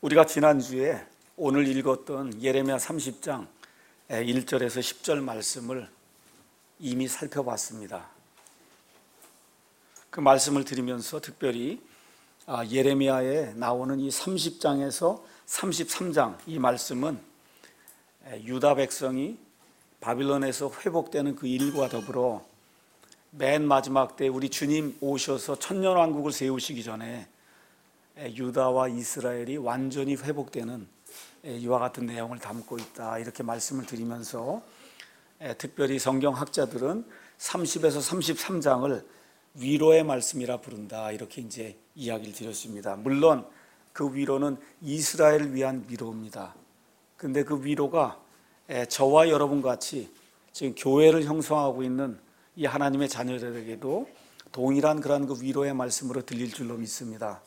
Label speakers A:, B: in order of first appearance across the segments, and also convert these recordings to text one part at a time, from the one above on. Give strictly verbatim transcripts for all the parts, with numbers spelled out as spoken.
A: 우리가 지난주에 오늘 읽었던 예레미야 삼십 장 일 절에서 십 절 말씀을 이미 살펴봤습니다. 그 말씀을 드리면서 특별히 예레미야에 나오는 이 삼십 장에서 삼십삼 장 이 말씀은 유다 백성이 바빌론에서 회복되는 그 일과 더불어 맨 마지막 때 우리 주님 오셔서 천년왕국을 세우시기 전에 유다와 이스라엘이 완전히 회복되는 이와 같은 내용을 담고 있다, 이렇게 말씀을 드리면서 특별히 성경학자들은 삼십에서 삼십삼 장을 위로의 말씀이라 부른다, 이렇게 이제 이야기를 드렸습니다. 물론 그 위로는 이스라엘을 위한 위로입니다. 근데 그 위로가 저와 여러분 같이 지금 교회를 형성하고 있는 이 하나님의 자녀들에게도 동일한 그런 그 위로의 말씀으로 들릴 줄로 믿습니다.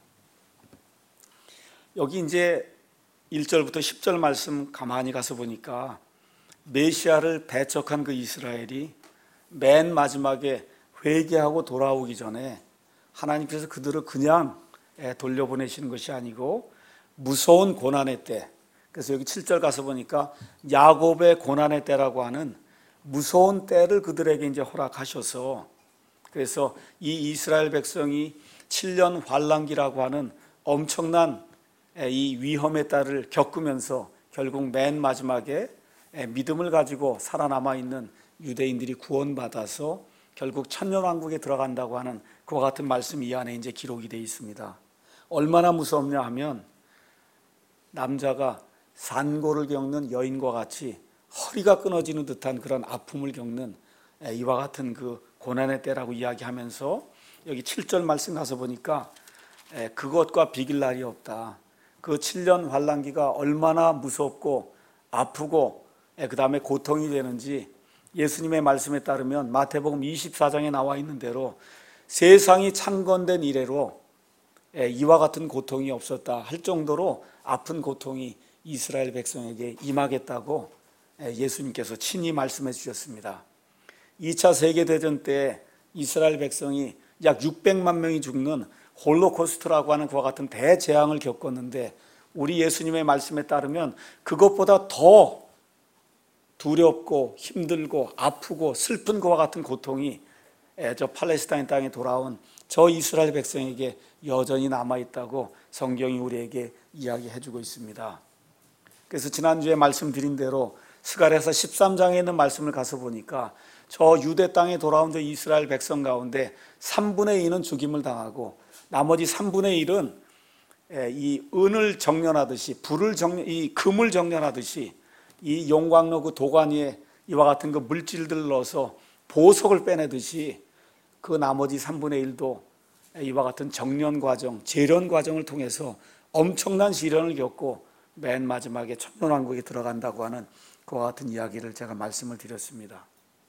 A: 여기 이제 일 절부터 십 절 말씀 가만히 가서 보니까 메시아를 배척한 그 이스라엘이 맨 마지막에 회개하고 돌아오기 전에 하나님께서 그들을 그냥 돌려보내시는 것이 아니고 무서운 고난의 때, 그래서 여기 칠 절 가서 보니까 야곱의 고난의 때라고 하는 무서운 때를 그들에게 이제 허락하셔서, 그래서 이 이스라엘 백성이 칠 년 환란기라고 하는 엄청난 이 위험의 때를 겪으면서 결국 맨 마지막에 믿음을 가지고 살아남아 있는 유대인들이 구원받아서 결국 천년왕국에 들어간다고 하는 그와 같은 말씀이 이 안에 이제 기록이 되어 있습니다. 얼마나 무섭냐 하면 남자가 산고를 겪는 여인과 같이 허리가 끊어지는 듯한 그런 아픔을 겪는 이와 같은 그 고난의 때라고 이야기하면서 여기 칠 절 말씀 가서 보니까 그것과 비길 날이 없다. 그 칠 년 환란기가 얼마나 무섭고 아프고 그 다음에 고통이 되는지 예수님의 말씀에 따르면 마태복음 이십사 장에 나와 있는 대로 세상이 창건된 이래로 이와 같은 고통이 없었다 할 정도로 아픈 고통이 이스라엘 백성에게 임하겠다고 예수님께서 친히 말씀해 주셨습니다. 이 차 세계대전 때 이스라엘 백성이 약 육백만 명이 죽는 홀로코스트라고 하는 그와 같은 대재앙을 겪었는데 우리 예수님의 말씀에 따르면 그것보다 더 두렵고 힘들고 아프고 슬픈 그와 같은 고통이 저 팔레스타인 땅에 돌아온 저 이스라엘 백성에게 여전히 남아있다고 성경이 우리에게 이야기해주고 있습니다. 그래서 지난주에 말씀드린 대로 스가랴서 십삼 장에 있는 말씀을 가서 보니까 저 유대 땅에 돌아온 저 이스라엘 백성 가운데 삼분의 이는 죽임을 당하고 나머지 삼분의 일은 이 은을 정련하듯이 불을 정련, 이 금을 정련하듯이 이 용광로 그 도관 위에 이와 같은 그 물질들을 넣어서 보석을 빼내듯이 그 나머지 삼분의 일도 이와 같은 정련 과정, 재련 과정을 통해서 엄청난 시련을 겪고 맨 마지막에 천년왕국에 들어간다고 하는 그와 같은 이야기를 제가 말씀을 드렸습니다.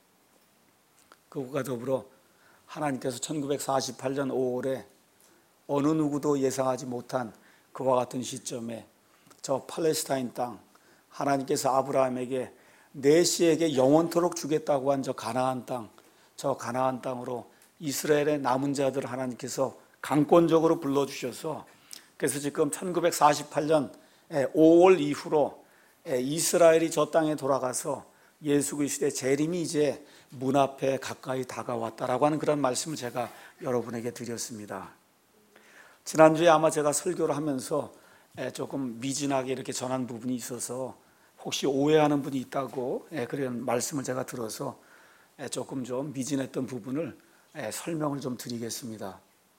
A: 그것과 더불어 하나님께서 천구백사십팔 년 오월에 어느 누구도 예상하지 못한 그와 같은 시점에 저 팔레스타인 땅, 하나님께서 아브라함에게 내 씨에게 영원토록 주겠다고 한 저 가나안 땅, 저 가나안 땅으로 이스라엘의 남은 자들을 하나님께서 강권적으로 불러주셔서, 그래서 지금 천구백사십팔 년 오월 이후로 이스라엘이 저 땅에 돌아가서 예수 그리스도의 재림이 이제 문 앞에 가까이 다가왔다라고 하는 그런 말씀을 제가 여러분에게 드렸습니다. 지난주에 아마 제가 설교를 하면서 조금 미진하게 이렇게 전한 부분이 있어서 혹시 오해하는 분이 있다고 그런 말씀을 제가 들어서 조금 좀 미진했던 부분을 설명을 좀 드리겠습니다.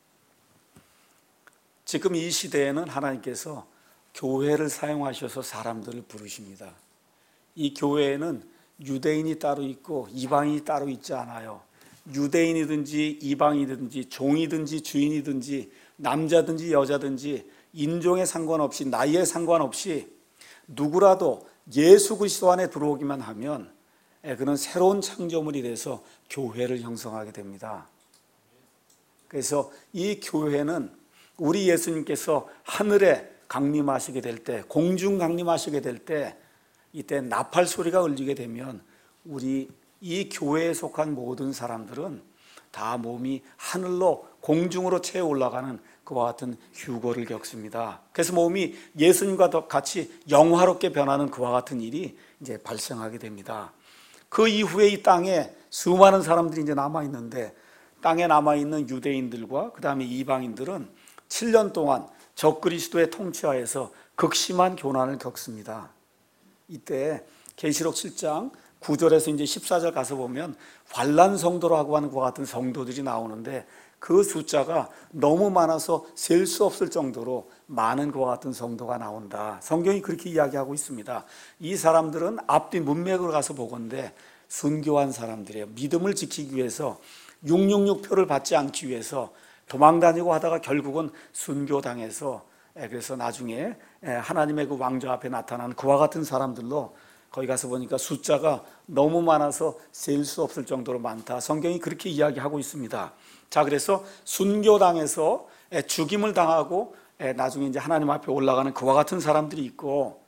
A: 지금 이 시대에는 하나님께서 교회를 사용하셔서 사람들을 부르십니다. 이 교회에는 유대인이 따로 있고 이방인이 따로 있지 않아요. 유대인이든지 이방인이든지 종이든지 주인이든지 남자든지 여자든지 인종에 상관없이 나이에 상관없이 누구라도 예수 그리스도 안에 들어오기만 하면 그는 새로운 창조물이 돼서 교회를 형성하게 됩니다. 그래서 이 교회는 우리 예수님께서 하늘에 강림하시게 될 때, 공중 강림하시게 될 때, 이때 나팔 소리가 울리게 되면 우리 이 교회에 속한 모든 사람들은 다 몸이 하늘로 공중으로 채워 올라가는 그와 같은 휴거를 겪습니다. 그래서 몸이 예수님과 같이 영화롭게 변하는 그와 같은 일이 이제 발생하게 됩니다. 그 이후에 이 땅에 수많은 사람들이 이제 남아 있는데, 땅에 남아 있는 유대인들과 그 다음에 이방인들은 칠 년 동안 적그리스도의 통치하에서 극심한 교난을 겪습니다. 이때 계시록 칠 장 구 절에서 이제 십사 절 가서 보면 환난 성도라고 하는 그와 같은 성도들이 나오는데, 그 숫자가 너무 많아서 셀 수 없을 정도로 많은 그와 같은 성도가 나온다. 성경이 그렇게 이야기하고 있습니다. 이 사람들은 앞뒤 문맥으로 가서 보건대 순교한 사람들이에요. 믿음을 지키기 위해서 육육육 표를 받지 않기 위해서 도망다니고 하다가 결국은 순교당해서, 그래서 나중에 하나님의 그 왕좌 앞에 나타난 그와 같은 사람들로, 거기 가서 보니까 숫자가 너무 많아서 셀 수 없을 정도로 많다. 성경이 그렇게 이야기하고 있습니다. 자, 그래서 순교당해서 죽임을 당하고 나중에 이제 하나님 앞에 올라가는 그와 같은 사람들이 있고,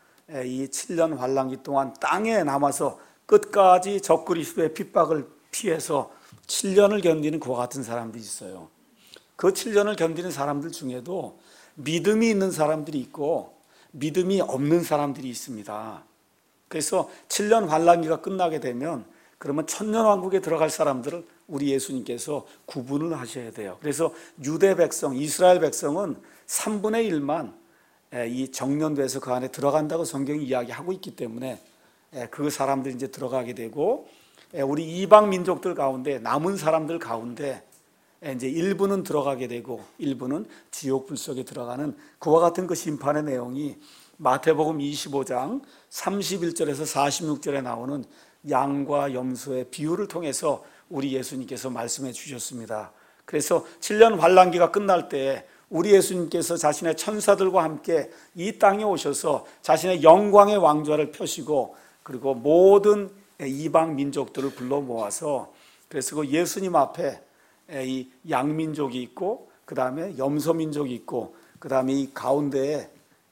A: 이 칠 년 환란기 동안 땅에 남아서 끝까지 적그리스도의 핍박을 피해서 칠 년을 견디는 그와 같은 사람들이 있어요. 그 칠 년을 견디는 사람들 중에도 믿음이 있는 사람들이 있고 믿음이 없는 사람들이 있습니다. 그래서 칠 년 환란기가 끝나게 되면 그러면 천년왕국에 들어갈 사람들을 우리 예수님께서 구분을 하셔야 돼요. 그래서 유대 백성, 이스라엘 백성은 삼분의 일만 이 정년돼서 그 안에 들어간다고 성경이 이야기하고 있기 때문에 그 사람들이 이제 들어가게 되고, 우리 이방 민족들 가운데 남은 사람들 가운데 이제 일부는 들어가게 되고 일부는 지옥 불속에 들어가는 그와 같은 그 심판의 내용이 마태복음 이십오 장 삼십일 절에서 사십육 절에 나오는 양과 염소의 비유를 통해서 우리 예수님께서 말씀해 주셨습니다. 그래서 칠 년 환란기가 끝날 때 우리 예수님께서 자신의 천사들과 함께 이 땅에 오셔서 자신의 영광의 왕좌를 펴시고, 그리고 모든 이방 민족들을 불러 모아서, 그래서 그 예수님 앞에 이 양민족이 있고 그 다음에 염소민족이 있고 그 다음에 이 가운데에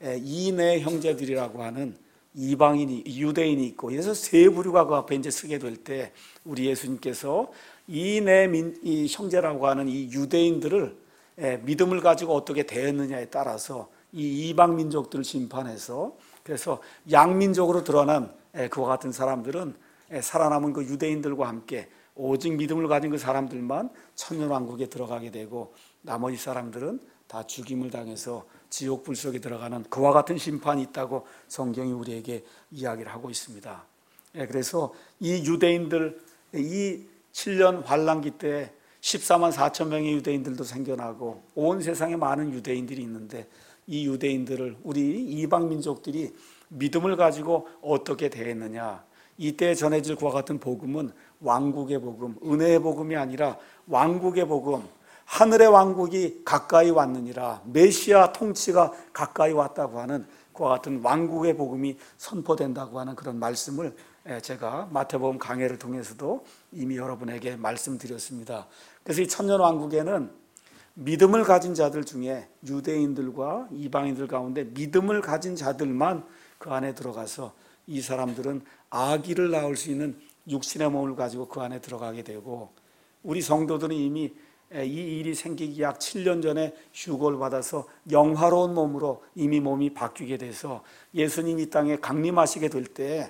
A: 이내 형제들이라고 하는 이방인이, 유대인이 있고, 그래서 세 부류가 그 앞에 이제 서게 될 때 우리 예수님께서 이내 민, 이 형제라고 하는 이 유대인들을 믿음을 가지고 어떻게 대했느냐에 따라서 이 이방 민족들을 심판해서, 그래서 양민족으로 드러난 그와 같은 사람들은 살아남은 그 유대인들과 함께 오직 믿음을 가진 그 사람들만 천년왕국에 들어가게 되고, 나머지 사람들은 다 죽임을 당해서 지옥 불속에 들어가는 그와 같은 심판이 있다고 성경이 우리에게 이야기를 하고 있습니다. 그래서 이 유대인들, 이 칠 년 환란기 때 십사만 사천 명의 유대인들도 생겨나고 온 세상에 많은 유대인들이 있는데, 이 유대인들을 우리 이방 민족들이 믿음을 가지고 어떻게 대했느냐, 이때 전해질 그와 같은 복음은 왕국의 복음, 은혜의 복음이 아니라 왕국의 복음, 하늘의 왕국이 가까이 왔느니라, 메시아 통치가 가까이 왔다고 하는 그와 같은 왕국의 복음이 선포된다고 하는 그런 말씀을 제가 마태복음 강해를 통해서도 이미 여러분에게 말씀드렸습니다. 그래서 이 천년왕국에는 믿음을 가진 자들 중에 유대인들과 이방인들 가운데 믿음을 가진 자들만 그 안에 들어가서, 이 사람들은 아기를 낳을 수 있는 육신의 몸을 가지고 그 안에 들어가게 되고, 우리 성도들은 이미 이 일이 생기기 약 칠 년 전에 휴거를 받아서 영화로운 몸으로 이미 몸이 바뀌게 돼서 예수님이 이 땅에 강림하시게 될 때,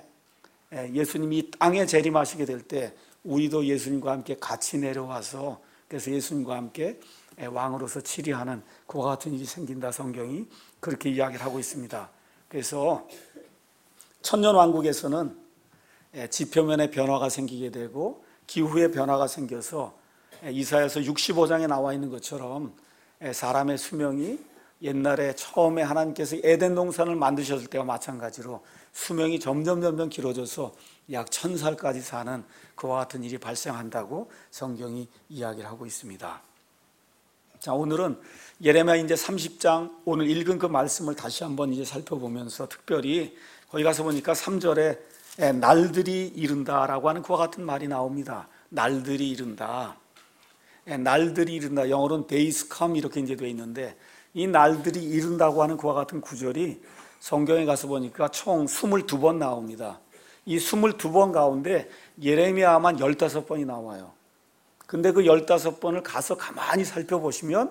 A: 예수님이 이 땅에 재림하시게 될 때 우리도 예수님과 함께 같이 내려와서, 그래서 예수님과 함께 왕으로서 치리하는 그와 같은 일이 생긴다. 성경이 그렇게 이야기를 하고 있습니다. 그래서 천년왕국에서는 지표면에 변화가 생기게 되고 기후에 변화가 생겨서 이사야서 육십오 장에 나와 있는 것처럼 사람의 수명이 옛날에 처음에 하나님께서 에덴 동산을 만드셨을 때와 마찬가지로 수명이 점점 점점 길어져서 약 천 살까지 사는 그와 같은 일이 발생한다고 성경이 이야기를 하고 있습니다. 자, 오늘은 예레미야 이제 삼십 장 오늘 읽은 그 말씀을 다시 한번 이제 살펴보면서, 특별히 거기 가서 보니까 삼 절에 날들이 이른다라고 하는 그와 같은 말이 나옵니다. 날들이 이른다. 날들이 이른다. 영어로는 days come 이렇게 이제 되어 있는데, 이 날들이 이른다고 하는 그와 같은 구절이 성경에 가서 보니까 총 이십이 번 나옵니다. 이 이십이 번 가운데 예레미야만 십오 번이 나와요. 근데 그 십오 번을 가서 가만히 살펴보시면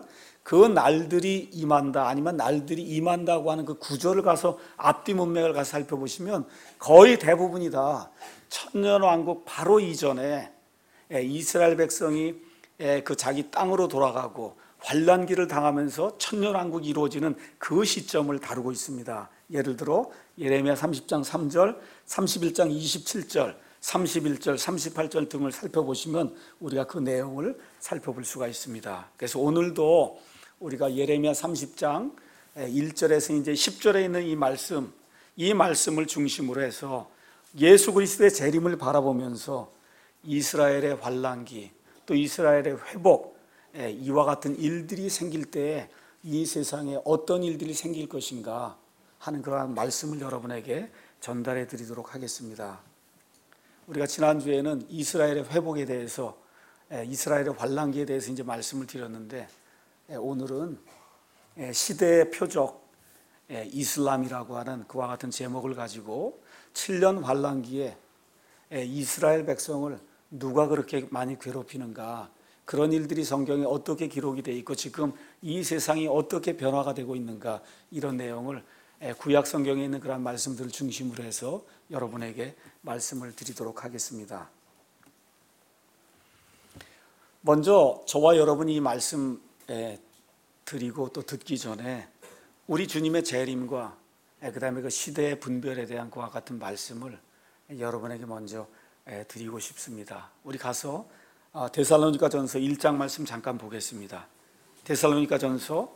A: 그 날들이 임한다, 아니면 날들이 임한다고 하는 그 구절을 가서 앞뒤 문맥을 가서 살펴보시면 거의 대부분이 다 천년왕국 바로 이전에 이스라엘 백성이 그 자기 땅으로 돌아가고 환란기를 당하면서 천년왕국이 이루어지는 그 시점을 다루고 있습니다. 예를 들어 예레미야 삼십 장 삼 절, 삼십일 장 이십칠 절, 삼십일 절, 삼십팔 절 등을 살펴보시면 우리가 그 내용을 살펴볼 수가 있습니다. 그래서 오늘도 우리가 예레미야 삼십 장 일 절에서 이제 십 절에 있는 이 말씀, 이 말씀을 중심으로 해서 예수 그리스도의 재림을 바라보면서 이스라엘의 환란기, 또 이스라엘의 회복, 이와 같은 일들이 생길 때에 이 세상에 어떤 일들이 생길 것인가 하는 그러한 말씀을 여러분에게 전달해 드리도록 하겠습니다. 우리가 지난주에는 이스라엘의 회복에 대해서, 이스라엘의 환란기에 대해서 이제 말씀을 드렸는데, 오늘은 시대의 표적 이슬람이라고 하는 그와 같은 제목을 가지고 칠 년 환란기에 이스라엘 백성을 누가 그렇게 많이 괴롭히는가, 그런 일들이 성경에 어떻게 기록이 되어 있고 지금 이 세상이 어떻게 변화가 되고 있는가, 이런 내용을 구약 성경에 있는 그런 말씀들을 중심으로 해서 여러분에게 말씀을 드리도록 하겠습니다. 먼저 저와 여러분이 이 말씀 드리고 또 듣기 전에 우리 주님의 재림과 그 다음에 그 시대의 분별에 대한 그와 같은 말씀을 여러분에게 먼저 드리고 싶습니다. 우리 가서 데살로니가 전서 일 장 말씀 잠깐 보겠습니다. 데살로니가 전서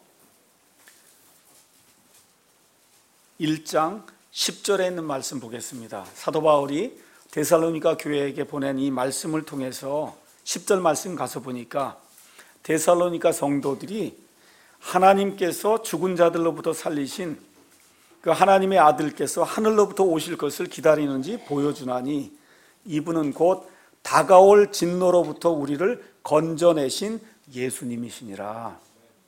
A: 일 장 십 절에 있는 말씀 보겠습니다. 사도 바울이 데살로니가 교회에게 보낸 이 말씀을 통해서 십 절 말씀 가서 보니까 데살로니가 성도들이 하나님께서 죽은 자들로부터 살리신 그 하나님의 아들께서 하늘로부터 오실 것을 기다리는지 보여주나니 이분은 곧 다가올 진노로부터 우리를 건져내신 예수님이시니라.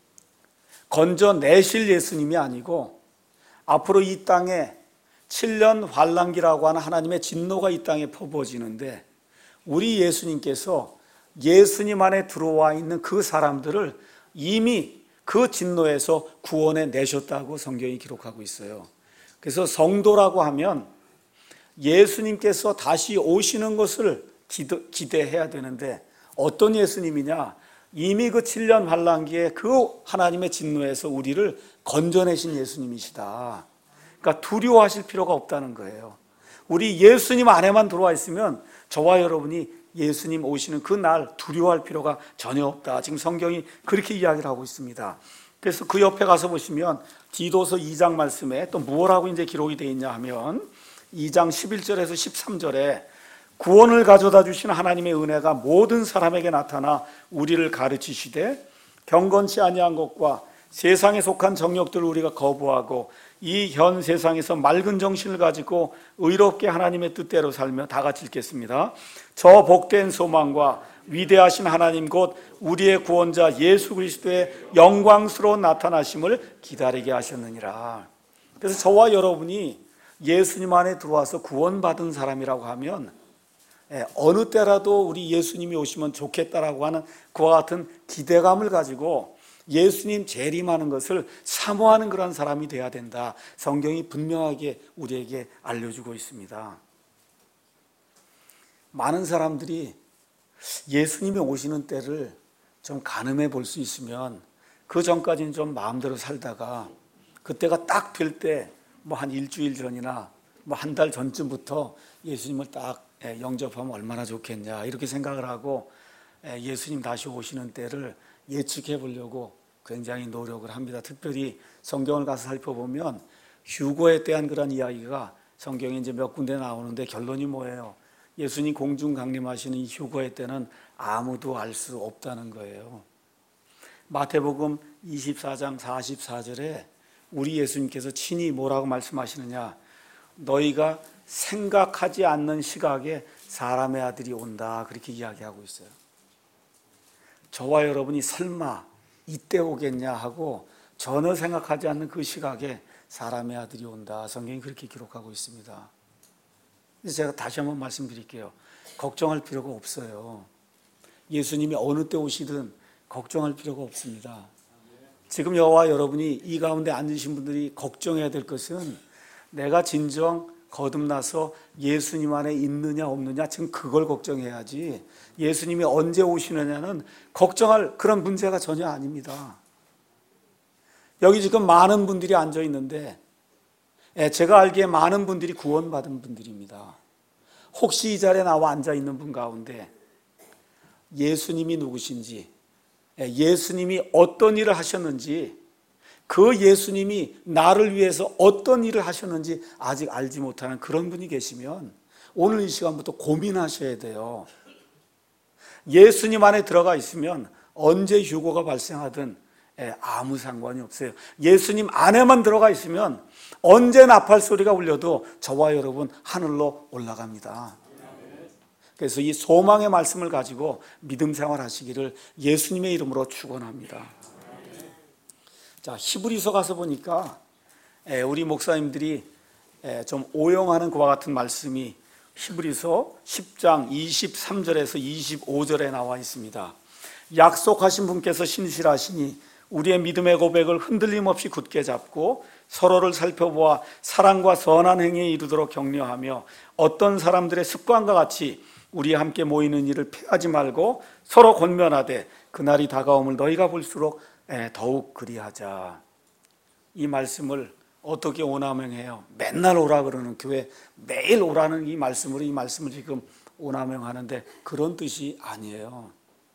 A: 건져내실 예수님이 아니고 앞으로 이 땅에 칠 년 환란기라고 하는 하나님의 진노가 이 땅에 퍼부어지는데 우리 예수님께서 예수님 안에 들어와 있는 그 사람들을 이미 그 진노에서 구원해 내셨다고 성경이 기록하고 있어요. 그래서 성도라고 하면 예수님께서 다시 오시는 것을 기대해야 되는데 어떤 예수님이냐? 이미 그 칠 년 환란기에 그 하나님의 진노에서 우리를 건져내신 예수님이시다. 그러니까 두려워하실 필요가 없다는 거예요. 우리 예수님 안에만 들어와 있으면 저와 여러분이 예수님 오시는 그 날 두려워할 필요가 전혀 없다. 지금 성경이 그렇게 이야기를 하고 있습니다. 그래서 그 옆에 가서 보시면 디도서 이 장 말씀에 또 무엇라고 이제 기록이 되어 있냐 하면 이 장 십일 절에서 십삼 절에 구원을 가져다 주신 하나님의 은혜가 모든 사람에게 나타나 우리를 가르치시되 경건치 아니한 것과 세상에 속한 정욕들을 우리가 거부하고 이 현 세상에서 맑은 정신을 가지고 의롭게 하나님의 뜻대로 살며 다 같이 읽겠습니다. 저 복된 소망과 위대하신 하나님 곧 우리의 구원자 예수 그리스도의 영광스러운 나타나심을 기다리게 하셨느니라. 그래서 저와 여러분이 예수님 안에 들어와서 구원받은 사람이라고 하면 어느 때라도 우리 예수님이 오시면 좋겠다라고 하는 그와 같은 기대감을 가지고 예수님 재림하는 것을 사모하는 그런 사람이 돼야 된다. 성경이 분명하게 우리에게 알려주고 있습니다. 많은 사람들이 예수님이 오시는 때를 좀 가늠해 볼 수 있으면 그 전까지는 좀 마음대로 살다가 그때가 딱 될 때 뭐 한 일주일 전이나 뭐 한 달 전쯤부터 예수님을 딱 영접하면 얼마나 좋겠냐 이렇게 생각을 하고 예수님 다시 오시는 때를 예측해 보려고 굉장히 노력을 합니다. 특별히 성경을 가서 살펴보면 휴거에 대한 그런 이야기가 성경에 이제 몇 군데 나오는데 결론이 뭐예요? 예수님 공중 강림하시는 이 휴거의 때는 아무도 알 수 없다는 거예요. 마태복음 이십사 장 사십사 절에 우리 예수님께서 친히 뭐라고 말씀하시느냐? 너희가 생각하지 않는 시각에 사람의 아들이 온다 그렇게 이야기하고 있어요. 저와 여러분이 설마 이때 오겠냐 하고 전혀 생각하지 않는 그 시각에 사람의 아들이 온다. 성경이 그렇게 기록하고 있습니다. 제가 다시 한번 말씀드릴게요. 걱정할 필요가 없어요. 예수님이 어느 때 오시든 걱정할 필요가 없습니다. 지금 저와 여러분이 이 가운데 앉으신 분들이 걱정해야 될 것은 내가 진정 거듭나서 예수님 안에 있느냐 없느냐, 지금 그걸 걱정해야지 예수님이 언제 오시느냐는 걱정할 그런 문제가 전혀 아닙니다. 여기 지금 많은 분들이 앉아 있는데 제가 알기에 많은 분들이 구원받은 분들입니다. 혹시 이 자리에 나와 앉아 있는 분 가운데 예수님이 누구신지, 예수님이 어떤 일을 하셨는지, 그 예수님이 나를 위해서 어떤 일을 하셨는지 아직 알지 못하는 그런 분이 계시면 오늘 이 시간부터 고민하셔야 돼요. 예수님 안에 들어가 있으면 언제 휴고가 발생하든 아무 상관이 없어요. 예수님 안에만 들어가 있으면 언제 나팔 소리가 울려도 저와 여러분 하늘로 올라갑니다. 그래서 이 소망의 말씀을 가지고 믿음 생활 하시기를 예수님의 이름으로 축원합니다. 자, 히브리서 가서 보니까 우리 목사님들이 좀 오용하는 그와 같은 말씀이 히브리서 십 장 이십삼 절에서 이십오 절에 나와 있습니다. 약속하신 분께서 신실하시니 우리의 믿음의 고백을 흔들림 없이 굳게 잡고 서로를 살펴보아 사랑과 선한 행위에 이르도록 격려하며 어떤 사람들의 습관과 같이 우리 함께 모이는 일을 피하지 말고 서로 권면하되 그날이 다가옴을 너희가 볼수록 더욱 그리하자. 이 말씀을 어떻게 오남용해요? 맨날 오라 그러는 교회 매일 오라는 이 말씀으로 이 말씀을 지금 오남용하는데 그런 뜻이 아니에요.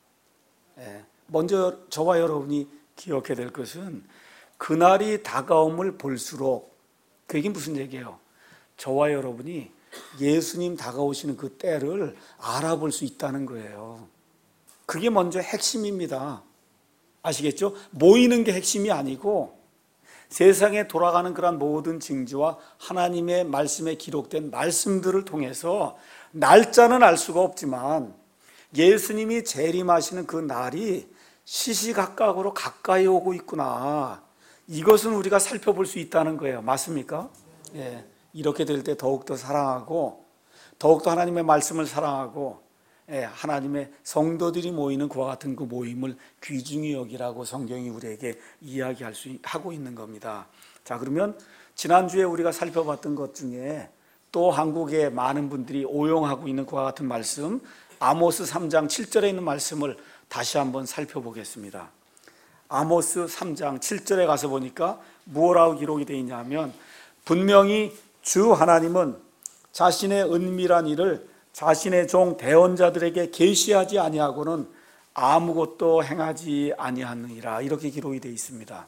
A: 먼저 저와 여러분이 기억해야 될 것은 그날이 다가옴을 볼수록, 그게 무슨 얘기예요? 저와 여러분이 예수님 다가오시는 그 때를 알아볼 수 있다는 거예요. 그게 먼저 핵심입니다. 아시겠죠? 모이는 게 핵심이 아니고 세상에 돌아가는 그런 모든 징조와 하나님의 말씀에 기록된 말씀들을 통해서 날짜는 알 수가 없지만 예수님이 재림하시는 그 날이 시시각각으로 가까이 오고 있구나, 이것은 우리가 살펴볼 수 있다는 거예요. 맞습니까? 예, 이렇게 될 때 더욱더 사랑하고 더욱더 하나님의 말씀을 사랑하고 예, 하나님의 성도들이 모이는 그와 같은 그 모임을 귀중히 여기라고 성경이 우리에게 이야기할 수 하고 있는 겁니다. 자, 그러면 지난주에 우리가 살펴봤던 것 중에 또 한국에 많은 분들이 오용하고 있는 그와 같은 말씀, 아모스 삼 장 칠 절에 있는 말씀을 다시 한번 살펴보겠습니다. 아모스 삼 장 칠 절에 가서 보니까 무엇라고 기록이 되어 있냐면 분명히 주 하나님은 자신의 은밀한 일을 자신의 종 대언자들에게 계시하지 아니하고는 아무것도 행하지 아니하느니라, 이렇게 기록이 되어 있습니다.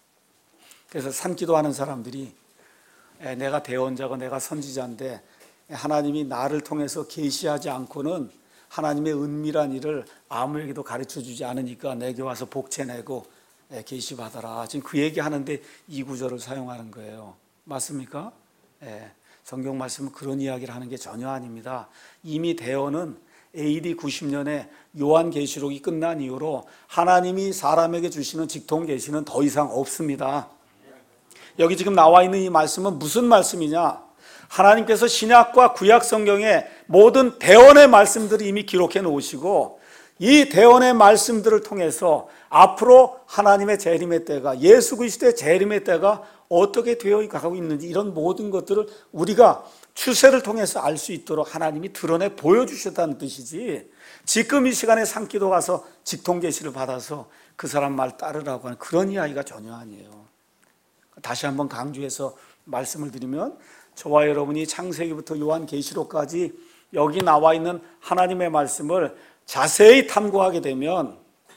A: 그래서 산기도하는 사람들이 내가 대언자고 내가 선지자인데 하나님이 나를 통해서 계시하지 않고는 하나님의 은밀한 일을 아무에게도 가르쳐주지 않으니까 내게 와서 복채내고 계시받아라, 지금 그 얘기하는데 이 구절을 사용하는 거예요. 맞습니까? 예, 성경 말씀은 그런 이야기를 하는 게 전혀 아닙니다. 이미 대언은 에이디 구십 년에 요한계시록이 끝난 이후로 하나님이 사람에게 주시는 직통 계시는 더 이상 없습니다. 여기 지금 나와 있는 이 말씀은 무슨 말씀이냐? 하나님께서 신약과 구약 성경의 모든 대언의 말씀들을 이미 기록해 놓으시고 이 대언의 말씀들을 통해서 앞으로 하나님의 재림의 때가, 예수 그리스도의 재림의 때가 어떻게 되어 가고 있는지 이런 모든 것들을 우리가 추세를 통해서 알 수 있도록 하나님이 드러내 보여주셨다는 뜻이지, 지금 이 시간에 산기도 가서 직통 계시를 받아서 그 사람 말 따르라고 하는 그런 이야기가 전혀 아니에요. 다시 한번 강조해서 말씀을 드리면 저와 여러분이 창세기부터 요한계시록까지 여기 나와 있는 하나님의 말씀을 자세히 탐구하게 되면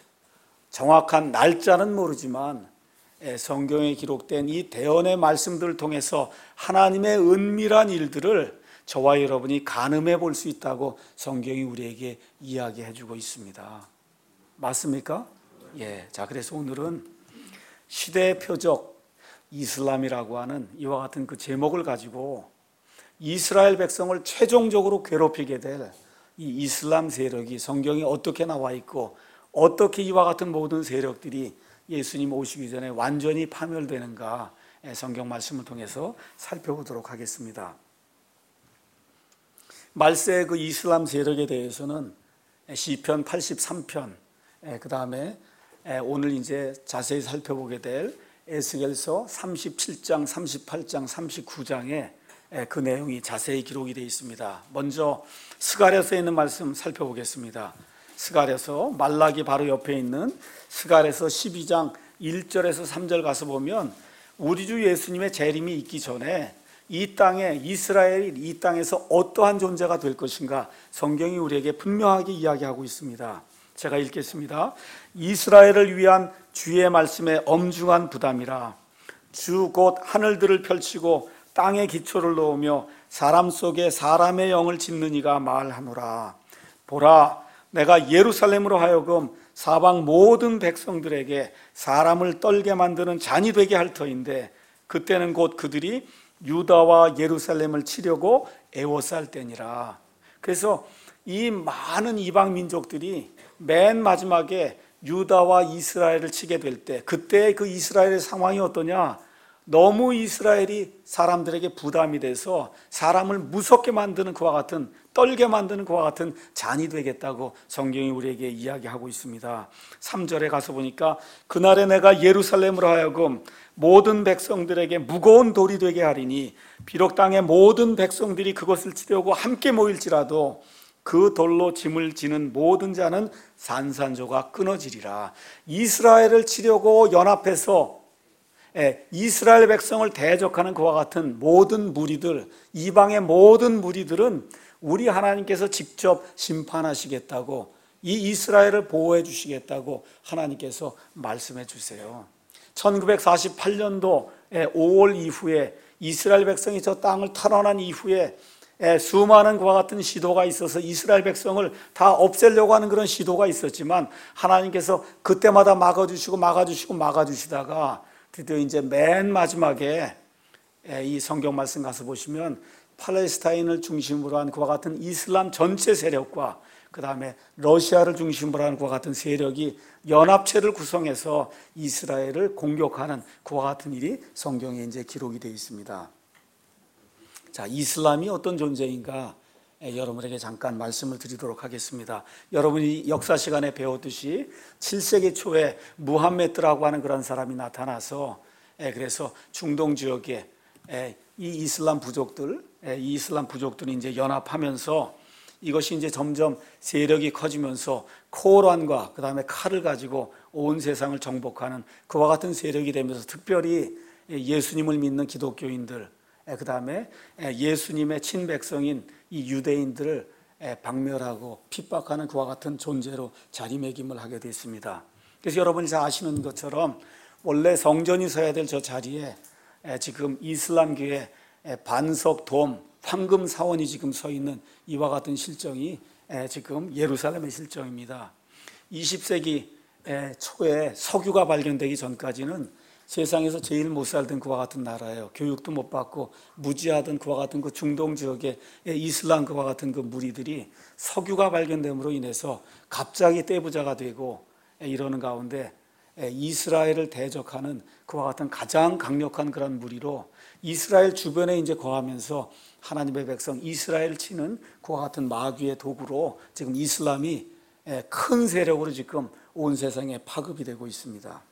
A: 정확한 날짜는 모르지만 성경에 기록된 이 대언의 말씀들을 통해서 하나님의 은밀한 일들을 저와 여러분이 가늠해 볼 수 있다고 성경이 우리에게 이야기해 주고 있습니다. 맞습니까? 예. 자, 그래서 오늘은 시대의 표적 이슬람이라고 하는 이와 같은 그 제목을 가지고 이스라엘 백성을 최종적으로 괴롭히게 될 이 이슬람 세력이 성경에 어떻게 나와 있고 어떻게 이와 같은 모든 세력들이 예수님 오시기 전에 완전히 파멸되는가 성경 말씀을 통해서 살펴보도록 하겠습니다. 말세의 그 이슬람 세력에 대해서는 시편 팔십삼 편, 그 다음에 오늘 이제 자세히 살펴보게 될 에스겔서 삼십칠 장, 삼십팔 장, 삼십구 장에 그 내용이 자세히 기록이 되어 있습니다. 먼저 스가랴서에 있는 말씀 살펴보겠습니다. 스가랴서 말라기 바로 옆에 있는 스가랴서 십이 장 일 절에서 삼 절 가서 보면 우리 주 예수님의 재림이 있기 전에 이 땅에 이스라엘이 이 땅에서 어떠한 존재가 될 것인가 성경이 우리에게 분명하게 이야기하고 있습니다. 제가 읽겠습니다. 이스라엘을 위한 주의 말씀에 엄중한 부담이라. 주 곧 하늘들을 펼치고 땅에 기초를 놓으며 사람 속에 사람의 영을 짓는 이가 말하노라. 보라, 내가 예루살렘으로 하여금 사방 모든 백성들에게 사람을 떨게 만드는 잔이 되게 할 터인데 그때는 곧 그들이 유다와 예루살렘을 치려고 애워쌀 때니라. 그래서 이 많은 이방 민족들이 맨 마지막에 유다와 이스라엘을 치게 될 때 그때 그 이스라엘의 상황이 어떠냐? 너무 이스라엘이 사람들에게 부담이 돼서 사람을 무섭게 만드는 그와 같은, 떨게 만드는 그와 같은 잔이 되겠다고 성경이 우리에게 이야기하고 있습니다. 삼 절에 가서 보니까 그날에 내가 예루살렘으로 하여금 모든 백성들에게 무거운 돌이 되게 하리니 비록 땅의 모든 백성들이 그것을 치려고 함께 모일지라도 그 돌로 짐을 지는 모든 자는 산산조각 끊어지리라. 이스라엘을 치려고 연합해서 이스라엘 백성을 대적하는 그와 같은 모든 무리들, 이방의 모든 무리들은 우리 하나님께서 직접 심판하시겠다고, 이 이스라엘을 보호해 주시겠다고 하나님께서 말씀해 주세요. 천구백사십팔 년도 오월 이후에 이스라엘 백성이 저 땅을 탈환한 이후에 수많은 그와 같은 시도가 있어서 이스라엘 백성을 다 없애려고 하는 그런 시도가 있었지만 하나님께서 그때마다 막아주시고 막아주시고 막아주시다가 드디어 이제 맨 마지막에 이 성경 말씀 가서 보시면 팔레스타인을 중심으로 한 그와 같은 이슬람 전체 세력과 그 다음에 러시아를 중심으로 한 그와 같은 세력이 연합체를 구성해서 이스라엘을 공격하는 그와 같은 일이 성경에 이제 기록이 되어 있습니다. 자, 이슬람이 어떤 존재인가 여러분에게 잠깐 말씀을 드리도록 하겠습니다. 여러분이 역사 시간에 배웠듯이 칠 세기 초에 무함메드라고 하는 그런 사람이 나타나서 그래서 중동 지역에 이 이슬람 부족들, 이 이슬람 부족들이 이제 연합하면서 이것이 이제 점점 세력이 커지면서 코란과 그 다음에 칼을 가지고 온 세상을 정복하는 그와 같은 세력이 되면서 특별히 예수님을 믿는 기독교인들, 그 다음에 예수님의 친백성인 이 유대인들을 박멸하고 핍박하는 그와 같은 존재로 자리매김을 하게 됐습니다. 그래서 여러분이 잘 아시는 것처럼 원래 성전이 서야 될 저 자리에 지금 이슬람교의 반석 돔, 황금 사원이 지금 서 있는 이와 같은 실정이 지금 예루살렘의 실정입니다. 이십 세기 초에 석유가 발견되기 전까지는 세상에서 제일 못 살던 그와 같은 나라예요. 교육도 못 받고 무지하던 그와 같은 그 중동 지역의 이슬람 그와 같은 그 무리들이 석유가 발견됨으로 인해서 갑자기 떼부자가 되고 이러는 가운데 이스라엘을 대적하는 그와 같은 가장 강력한 그런 무리로 이스라엘 주변에 이제 거하면서 하나님의 백성 이스라엘 치는 그와 같은 마귀의 도구로 지금 이슬람이 큰 세력으로 지금 온 세상에 파급이 되고 있습니다.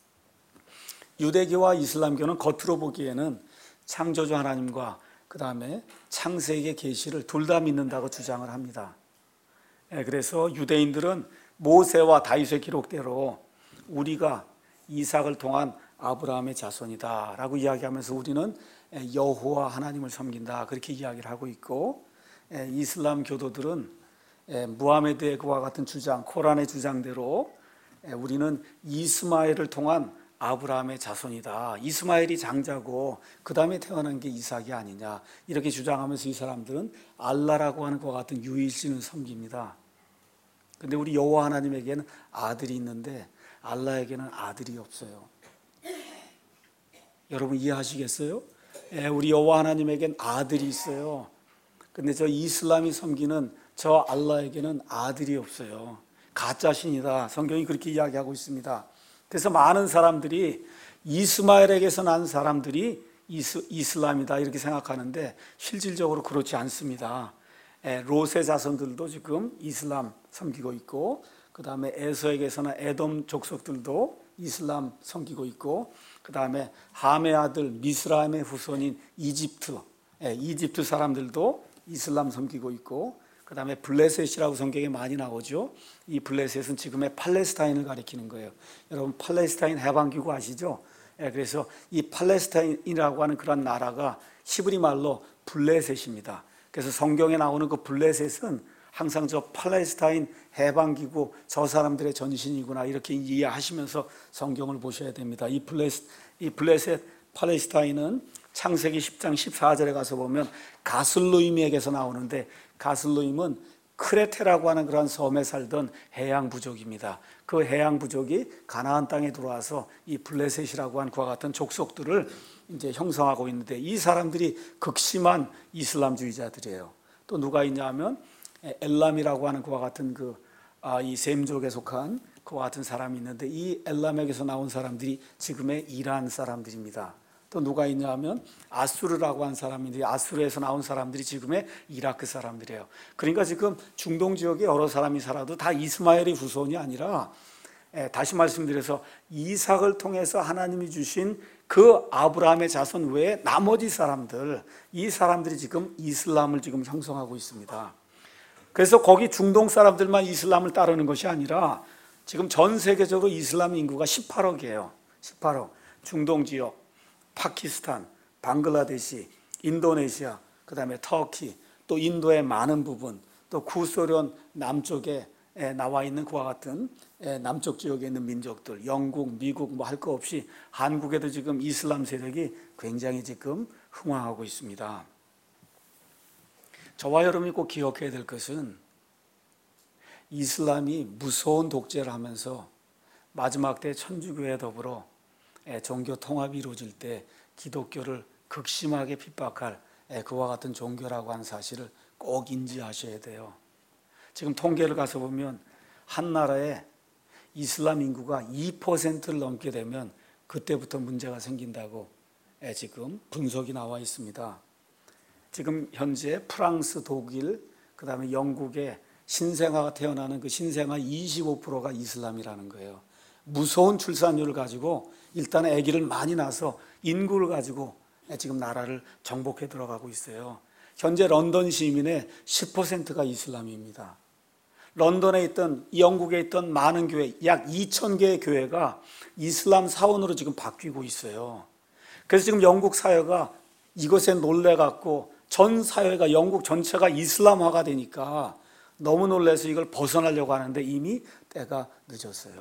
A: 유대교와 이슬람교는 겉으로 보기에는 창조주 하나님과 그 다음에 창세기의 계시를 둘 다 믿는다고 주장을 합니다. 그래서 유대인들은 모세와 다윗의 기록대로 우리가 이삭을 통한 아브라함의 자손이다 라고 이야기하면서 우리는 여호와 하나님을 섬긴다 그렇게 이야기를 하고 있고, 이슬람 교도들은 무하메드의 그와 같은 주장, 코란의 주장대로 우리는 이스마엘을 통한 아브라함의 자손이다, 이스마엘이 장자고 그 다음에 태어난 게 이삭이 아니냐 이렇게 주장하면서 이 사람들은 알라라고 하는 것과 같은 유일신을 섬깁니다. 그런데 우리 여호와 하나님에게는 아들이 있는데 알라에게는 아들이 없어요. 여러분 이해하시겠어요? 예, 우리 여호와 하나님에게는 아들이 있어요. 근데 저 이슬람이 섬기는 저 알라에게는 아들이 없어요. 가짜신이다. 성경이 그렇게 이야기하고 있습니다. 그래서 많은 사람들이 이스마엘에게서 난 사람들이 이스, 이슬람이다 이렇게 생각하는데 실질적으로 그렇지 않습니다. 예, 롯의 자손들도 지금 이슬람 섬기고 있고 그 다음에 에서에게서나 에돔 족속들도 이슬람 섬기고 있고, 그 다음에 함의 아들 미스라임의 후손인 이집트, 예, 이집트 사람들도 이슬람 섬기고 있고, 그 다음에 블레셋이라고 성경에 많이 나오죠. 이 블레셋은 지금의 팔레스타인을 가리키는 거예요. 여러분 팔레스타인 해방기구 아시죠? 예, 그래서 이 팔레스타인이라고 하는 그런 나라가 히브리 말로 블레셋입니다. 그래서 성경에 나오는 그 블레셋은 항상 저 팔레스타인 해방기구 저 사람들의 전신이구나 이렇게 이해하시면서 성경을 보셔야 됩니다. 이 블레셋, 이 블레셋 팔레스타인은 창세기 십 장 십사 절에 가서 보면 가슬루임에게서 나오는데, 가슬루임은 크레테라고 하는 그런 섬에 살던 해양 부족입니다. 그 해양 부족이 가나안 땅에 들어와서 이 블레셋이라고 하는 그와 같은 족속들을 이제 형성하고 있는데, 이 사람들이 극심한 이슬람주의자들이에요. 또 누가 있냐면 엘람이라고 하는 그와 같은 그, 아, 이 셈족에 속한 그와 같은 사람이 있는데, 이 엘람에게서 나온 사람들이 지금의 이란 사람들입니다. 또 누가 있냐면 아수르라고 한 사람인데, 아수르에서 나온 사람들이 지금의 이라크 사람들이에요. 그러니까 지금 중동 지역에 여러 사람이 살아도 다 이스마엘의 후손이 아니라, 예, 다시 말씀드려서 이삭을 통해서 하나님이 주신 그 아브라함의 자손 외에 나머지 사람들, 이 사람들이 지금 이슬람을 지금 형성하고 있습니다. 그래서 거기 중동 사람들만 이슬람을 따르는 것이 아니라 지금 전 세계적으로 이슬람 인구가 십팔억이에요. 십팔억. 중동 지역, 파키스탄, 방글라데시, 인도네시아, 그 다음에 터키, 또 인도의 많은 부분, 또 구소련 남쪽에 나와 있는 그와 같은 남쪽 지역에 있는 민족들, 영국, 미국 뭐 할 거 없이 한국에도 지금 이슬람 세력이 굉장히 지금 흥황하고 있습니다. 저와 여러분이 꼭 기억해야 될 것은, 이슬람이 무서운 독재를 하면서 마지막 때 천주교에 더불어 종교 통합이 이루어질 때 기독교를 극심하게 핍박할 그와 같은 종교라고 하는 사실을 꼭 인지하셔야 돼요. 지금 통계를 가서 보면 한 나라에 이슬람 인구가 이 퍼센트를 넘게 되면 그때부터 문제가 생긴다고 지금 분석이 나와 있습니다. 지금 현재 프랑스, 독일, 그 다음에 영국에 신생아가 태어나는 그 신생아 이십오 퍼센트가 이슬람이라는 거예요. 무서운 출산율을 가지고 일단 아기를 많이 낳아서 인구를 가지고 지금 나라를 정복해 들어가고 있어요. 현재 런던 시민의 십 퍼센트가 이슬람입니다. 런던에 있던, 영국에 있던 많은 교회, 약 이천 개의 교회가 이슬람 사원으로 지금 바뀌고 있어요. 그래서 지금 영국 사회가 이것에 놀래갖고 전 사회가, 영국 전체가 이슬람화가 되니까 너무 놀라서 이걸 벗어나려고 하는데 이미 때가 늦었어요.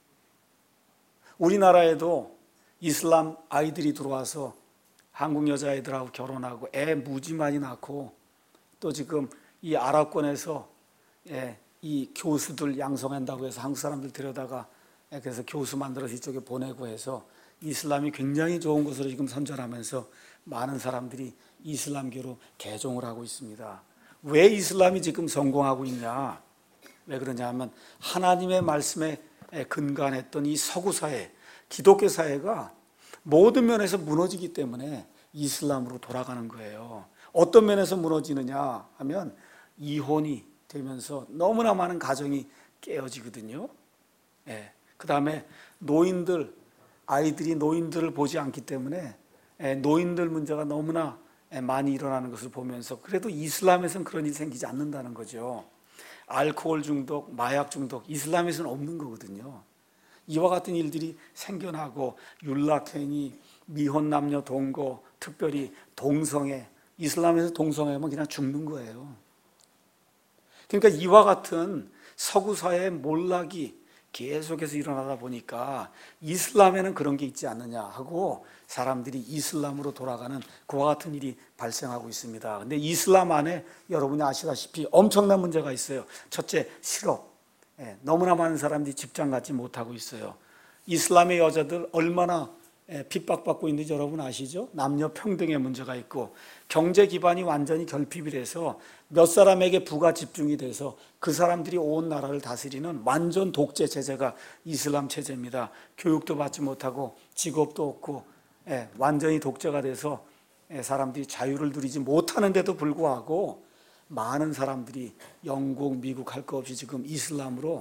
A: 우리나라에도 이슬람 아이들이 들어와서 한국 여자아이들하고 결혼하고 애 무지 많이 낳고, 또 지금 이 아랍권에서 이 교수들 양성한다고 해서 한국 사람들 데려다가 그래서 교수 만들어서 이쪽에 보내고 해서 이슬람이 굉장히 좋은 것으로 지금 선전하면서 많은 사람들이 이슬람교로 개종을 하고 있습니다. 왜 이슬람이 지금 성공하고 있냐? 왜 그러냐 하면 하나님의 말씀에 근간했던 이 서구 사회, 기독교 사회가 모든 면에서 무너지기 때문에 이슬람으로 돌아가는 거예요. 어떤 면에서 무너지느냐 하면 이혼이 되면서 너무나 많은 가정이 깨어지거든요. 예. 그 다음에 노인들, 아이들이 노인들을 보지 않기 때문에 노인들 문제가 너무나 많이 일어나는 것을 보면서, 그래도 이슬람에서는 그런 일이 생기지 않는다는 거죠. 알코올 중독, 마약 중독, 이슬람에서는 없는 거거든요. 이와 같은 일들이 생겨나고 윤락행위, 미혼 남녀 동거, 특별히 동성애, 이슬람에서 동성애하면 그냥 죽는 거예요. 그러니까 이와 같은 서구 사회의 몰락이 계속해서 일어나다 보니까 이슬람에는 그런 게 있지 않느냐 하고 사람들이 이슬람으로 돌아가는 그와 같은 일이 발생하고 있습니다. 근데 이슬람 안에 여러분이 아시다시피 엄청난 문제가 있어요. 첫째, 실업. 예, 너무나 많은 사람들이 직장 갖지 못하고 있어요. 이슬람의 여자들 얼마나 예, 핍박받고 있는지 여러분 아시죠? 남녀 평등의 문제가 있고 경제 기반이 완전히 결핍이 돼서 몇 사람에게 부가 집중이 돼서 그 사람들이 온 나라를 다스리는 완전 독재 체제가 이슬람 체제입니다. 교육도 받지 못하고 직업도 없고 예, 완전히 독재가 돼서 예, 사람들이 자유를 누리지 못하는데도 불구하고 많은 사람들이 영국, 미국 할 것 없이 지금 이슬람으로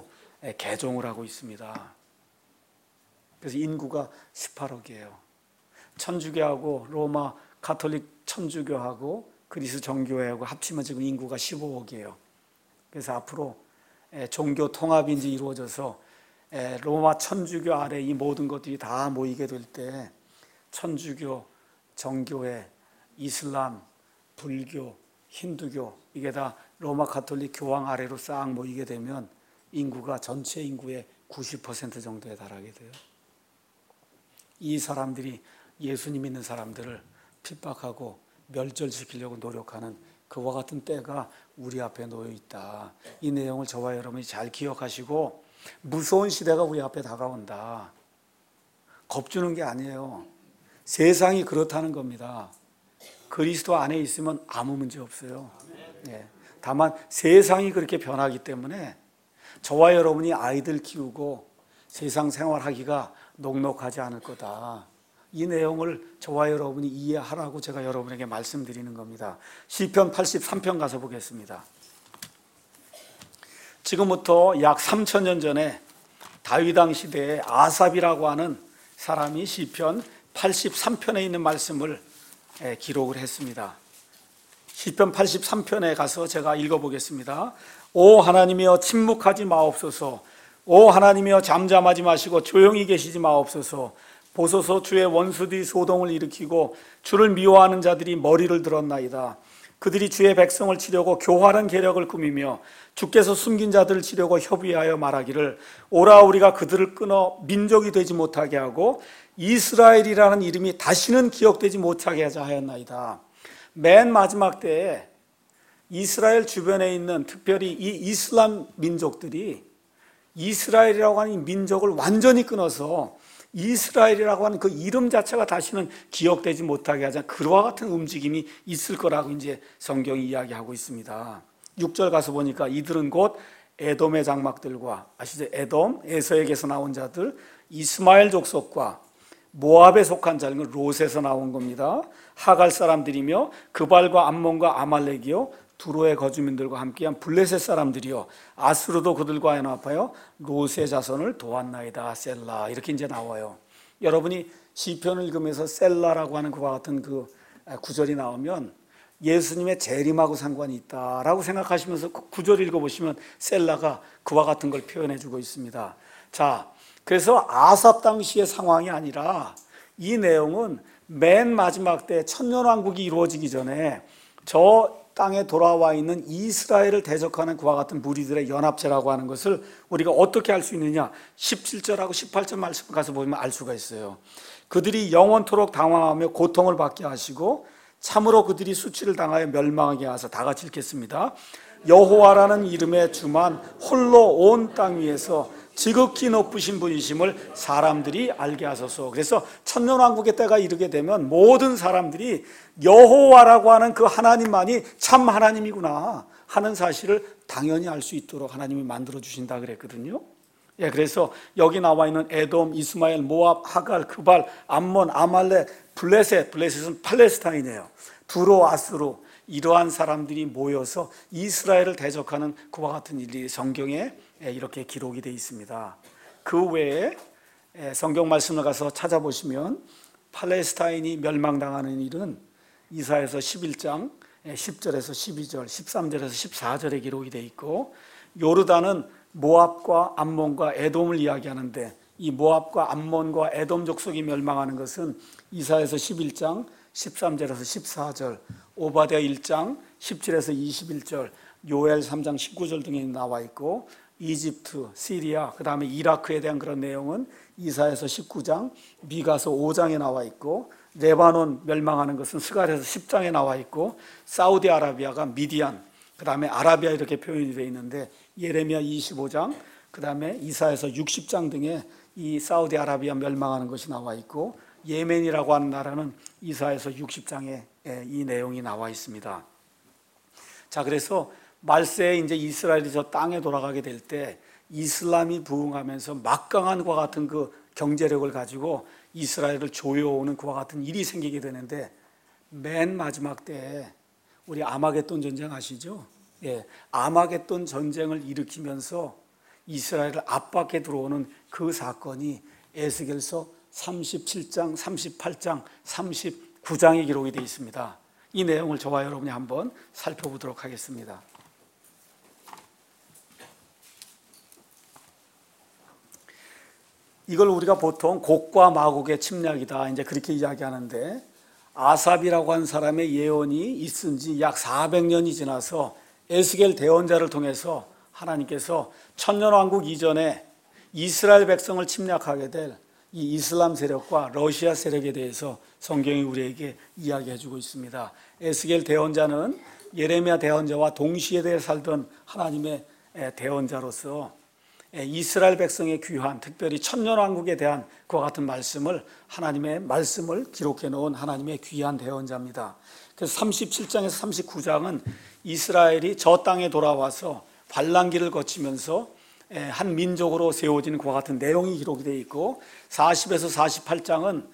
A: 개종을 하고 있습니다. 그래서 인구가 십팔억이에요. 천주교하고 로마 가톨릭 천주교하고 그리스 정교회하고 합치면 지금 인구가 십오억이에요. 그래서 앞으로 종교 통합이 이제 이루어져서 로마 천주교 아래 이 모든 것들이 다 모이게 될 때 천주교, 정교회, 이슬람, 불교, 힌두교 이게 다 로마 가톨릭 교황 아래로 싹 모이게 되면 인구가 전체 인구의 구십 퍼센트 정도에 달하게 돼요. 이 사람들이 예수님 믿는 사람들을 핍박하고 멸절시키려고 노력하는 그와 같은 때가 우리 앞에 놓여 있다. 이 내용을 저와 여러분이 잘 기억하시고 무서운 시대가 우리 앞에 다가온다. 겁주는 게 아니에요. 세상이 그렇다는 겁니다. 그리스도 안에 있으면 아무 문제 없어요. 예. 다만 세상이 그렇게 변하기 때문에 저와 여러분이 아이들 키우고 세상 생활하기가 녹록하지 않을 거다. 이 내용을 저와 여러분이 이해하라고 제가 여러분에게 말씀드리는 겁니다. 시편 팔십삼 편 가서 보겠습니다. 지금부터 약 삼천 년 전에 다윗 왕 시대에 아삽이라고 하는 사람이 시편 팔십삼 편에 있는 말씀을 기록을 했습니다. 시편 팔십삼 편에 가서 제가 읽어보겠습니다. 오 하나님이여 침묵하지 마옵소서. 오 하나님이여 잠잠하지 마시고 조용히 계시지 마옵소서. 보소서 주의 원수들이 소동을 일으키고 주를 미워하는 자들이 머리를 들었나이다. 그들이 주의 백성을 치려고 교활한 계략을 꾸미며 주께서 숨긴 자들을 치려고 협의하여 말하기를 오라 우리가 그들을 끊어 민족이 되지 못하게 하고 이스라엘이라는 이름이 다시는 기억되지 못하게 하자 하였나이다. 맨 마지막 때에 이스라엘 주변에 있는 특별히 이 이슬람 민족들이 이스라엘이라고 하는 이 민족을 완전히 끊어서 이스라엘이라고 하는 그 이름 자체가 다시는 기억되지 못하게 하자 그와 같은 움직임이 있을 거라고 이제 성경이 이야기하고 있습니다. 육 절 가서 보니까 이들은 곧 에돔의 장막들과 아시죠? 에돔, 에서에게서 나온 자들, 이스마엘 족속과 모압에 속한 자는 롯에서 나온 겁니다. 하갈 사람들이며 그발과 암몬과 아말렉이요 두로의 거주민들과 함께한 블레셋 사람들이요 아스루도 그들과 연합하여 롯의 자손을 도왔나이다. 셀라 이렇게 이제 나와요. 여러분이 시편을 읽으면서 셀라라고 하는 그와 같은 그 구절이 나오면 예수님의 재림하고 상관이 있다라고 생각하시면서 구절 읽어보시면 셀라가 그와 같은 걸 표현해 주고 있습니다. 자, 그래서 아삽 당시의 상황이 아니라 이 내용은 맨 마지막 때 천년왕국이 이루어지기 전에 저 땅에 돌아와 있는 이스라엘을 대적하는 그와 같은 무리들의 연합체라고 하는 것을 우리가 어떻게 알 수 있느냐, 십칠 절하고 십팔 절 말씀 가서 보면 알 수가 있어요. 그들이 영원토록 당황하며 고통을 받게 하시고 참으로 그들이 수치를 당하여 멸망하게 하사 다 같이 읽겠습니다. 여호와라는 이름의 주만 홀로 온 땅 위에서 지극히 높으신 분이심을 사람들이 알게 하소서. 그래서 천년왕국의 때가 이르게 되면 모든 사람들이 여호와라고 하는 그 하나님만이 참 하나님이구나 하는 사실을 당연히 알 수 있도록 하나님이 만들어 주신다 그랬거든요. 예, 그래서 여기 나와 있는 에돔, 이스마엘, 모압, 하갈, 그발, 암몬, 아말렉, 블레셋, 블레셋은 팔레스타인이에요. 두로, 아스루 이러한 사람들이 모여서 이스라엘을 대적하는 그와 같은 일이 성경에 이렇게 기록이 되어 있습니다. 그 외에 성경 말씀을 가서 찾아보시면 팔레스타인이 멸망당하는 일은 이사야서 십일 장 십 절에서 십이 절, 십삼 절에서 십사 절에 기록이 되어 있고 요르단은 모압과 암몬과 에돔을 이야기하는데 이 모압과 암몬과 에돔 족속이 멸망하는 것은 이사야서 십일 장 십삼 절에서 십사 절, 오바댜 일 장 십칠에서 이십일 절, 요엘 삼 장 십구 절 등에 나와 있고 이집트, 시리아, 그 다음에 이라크에 대한 그런 내용은 이사야서 십구 장, 미가서 오 장에 나와 있고 레바논 멸망하는 것은 스가랴서 십 장에 나와 있고 사우디아라비아가 미디안, 그 다음에 아라비아 이렇게 표현이 되어 있는데 예레미야 이십오 장, 그 다음에 이사야서 육십 장 등에 이 사우디아라비아 멸망하는 것이 나와 있고 예멘이라고 하는 나라는 이사야서 육십 장에 이 내용이 나와 있습니다. 자, 그래서 말세에 이제 이스라엘이 저 땅에 돌아가게 될 때 이슬람이 부흥하면서 막강한 그와 같은 그 경제력을 가지고 이스라엘을 조여오는 그와 같은 일이 생기게 되는데 맨 마지막 때에 우리 아마겟돈 전쟁 아시죠? 예, 아마겟돈 전쟁을 일으키면서 이스라엘을 압박해 들어오는 그 사건이 에스겔서 삼십칠 장, 삼십팔 장, 삼십구 장에 기록이 되어 있습니다. 이 내용을 저와 여러분이 한번 살펴보도록 하겠습니다. 이걸 우리가 보통 곡과 마곡의 침략이다 이제 그렇게 이야기하는데, 아삽이라고 한 사람의 예언이 있은 지 약 사백 년이 지나서 에스겔 대언자를 통해서 하나님께서 천년왕국 이전에 이스라엘 백성을 침략하게 될 이 이슬람 세력과 러시아 세력에 대해서 성경이 우리에게 이야기해주고 있습니다. 에스겔 대언자는 예레미야 대언자와 동시에 살던 하나님의 대언자로서 이스라엘 백성의 귀환, 특별히 천년왕국에 대한 그와 같은 말씀을, 하나님의 말씀을 기록해 놓은 하나님의 귀한 대언자입니다. 그래서 삼십칠 장에서 삼십구 장은 이스라엘이 저 땅에 돌아와서 환란기를 거치면서 한 민족으로 세워지는 그와 같은 내용이 기록이 되어 있고, 사십에서 사십팔 장은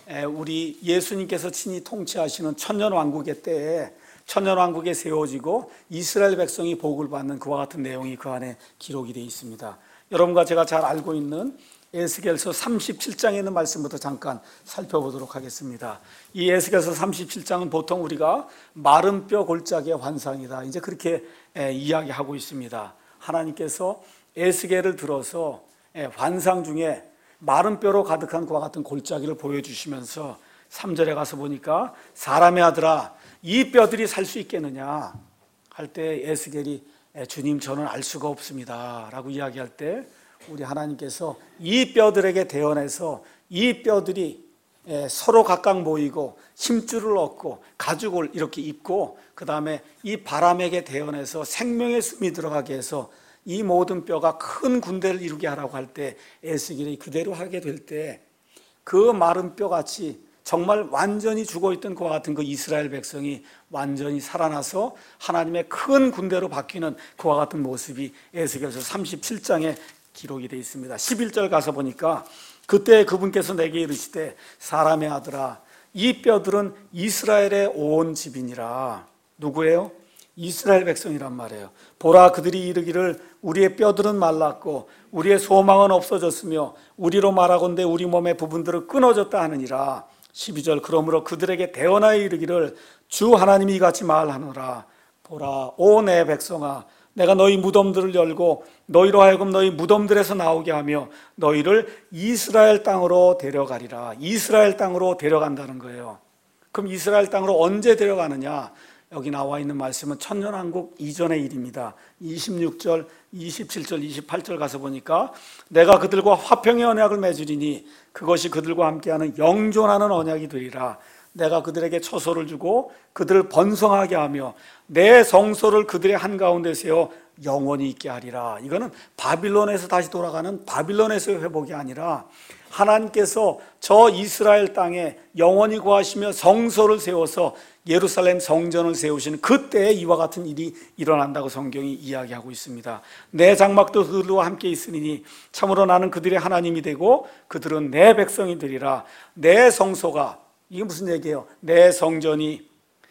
A: 우리 예수님께서 친히 통치하시는 천년왕국의 때에 천년왕국에 세워지고 이스라엘 백성이 복을 받는 그와 같은 내용이 그 안에 기록이 되어 있습니다. 여러분과 제가 잘 알고 있는 에스겔서 삼십칠 장에 있는 말씀부터 잠깐 살펴보도록 하겠습니다. 이 에스겔서 삼십칠 장은 보통 우리가 마른 뼈 골짜기의 환상이다 이제 그렇게 이야기하고 있습니다. 하나님께서 에스겔을 들어서 환상 중에 마른 뼈로 가득한 그와 같은 골짜기를 보여주시면서 삼 절에 가서 보니까 사람의 아들아 이 뼈들이 살 수 있겠느냐 할 때 에스겔이 주님 저는 알 수가 없습니다 라고 이야기할 때, 우리 하나님께서 이 뼈들에게 대언해서 이 뼈들이 서로 각각 모이고 힘줄을 얻고 가죽을 이렇게 입고 그 다음에 이 바람에게 대언해서 생명의 숨이 들어가게 해서 이 모든 뼈가 큰 군대를 이루게 하라고 할 때, 에스겔이 그대로 하게 될 때 그 마른 뼈같이 정말 완전히 죽어있던 그와 같은 그 이스라엘 백성이 완전히 살아나서 하나님의 큰 군대로 바뀌는 그와 같은 모습이 에스겔서 삼십칠 장에 기록이 되어 있습니다. 십일 절 가서 보니까 그때 그분께서 내게 이르시되 사람의 아들아 이 뼈들은 이스라엘의 온 집이니라. 누구예요? 이스라엘 백성이란 말이에요. 보라 그들이 이르기를 우리의 뼈들은 말랐고 우리의 소망은 없어졌으며 우리로 말하건대 우리 몸의 부분들은 끊어졌다 하느니라. 십이 절 그러므로 그들에게 대언하여 이르기를 주 하나님이 이같이 말하노라. 보라 오 내 백성아 내가 너희 무덤들을 열고 너희로 하여금 너희 무덤들에서 나오게 하며 너희를 이스라엘 땅으로 데려가리라. 이스라엘 땅으로 데려간다는 거예요. 그럼 이스라엘 땅으로 언제 데려가느냐? 여기 나와 있는 말씀은 천년왕국 이전의 일입니다. 이십육 절, 이십칠 절, 이십팔 절 가서 보니까 내가 그들과 화평의 언약을 맺으리니 그것이 그들과 함께하는 영존하는 언약이 되리라. 내가 그들에게 처소를 주고 그들을 번성하게 하며 내 성소를 그들의 한가운데 세워 영원히 있게 하리라. 이거는 바빌론에서 다시 돌아가는 바빌론에서의 회복이 아니라 하나님께서 저 이스라엘 땅에 영원히 거하시며 성소를 세워서 예루살렘 성전을 세우시는 그때에 이와 같은 일이 일어난다고 성경이 이야기하고 있습니다. 내 장막도 그들과 함께 있으니 참으로 나는 그들의 하나님이 되고 그들은 내 백성이 되리라. 내 성소가, 이게 무슨 얘기예요? 내 성전이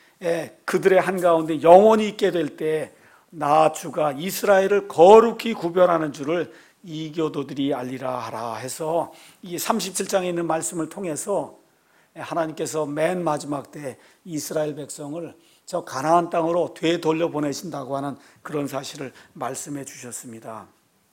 A: 그들의 한가운데 영원히 있게 될 때 나 주가 이스라엘을 거룩히 구별하는 줄을 이교도들이 알리라 하라 해서 이 삼십칠 장에 있는 말씀을 통해서 하나님께서 맨 마지막 때 이스라엘 백성을 저 가나안 땅으로 되돌려 보내신다고 하는 그런 사실을 말씀해 주셨습니다.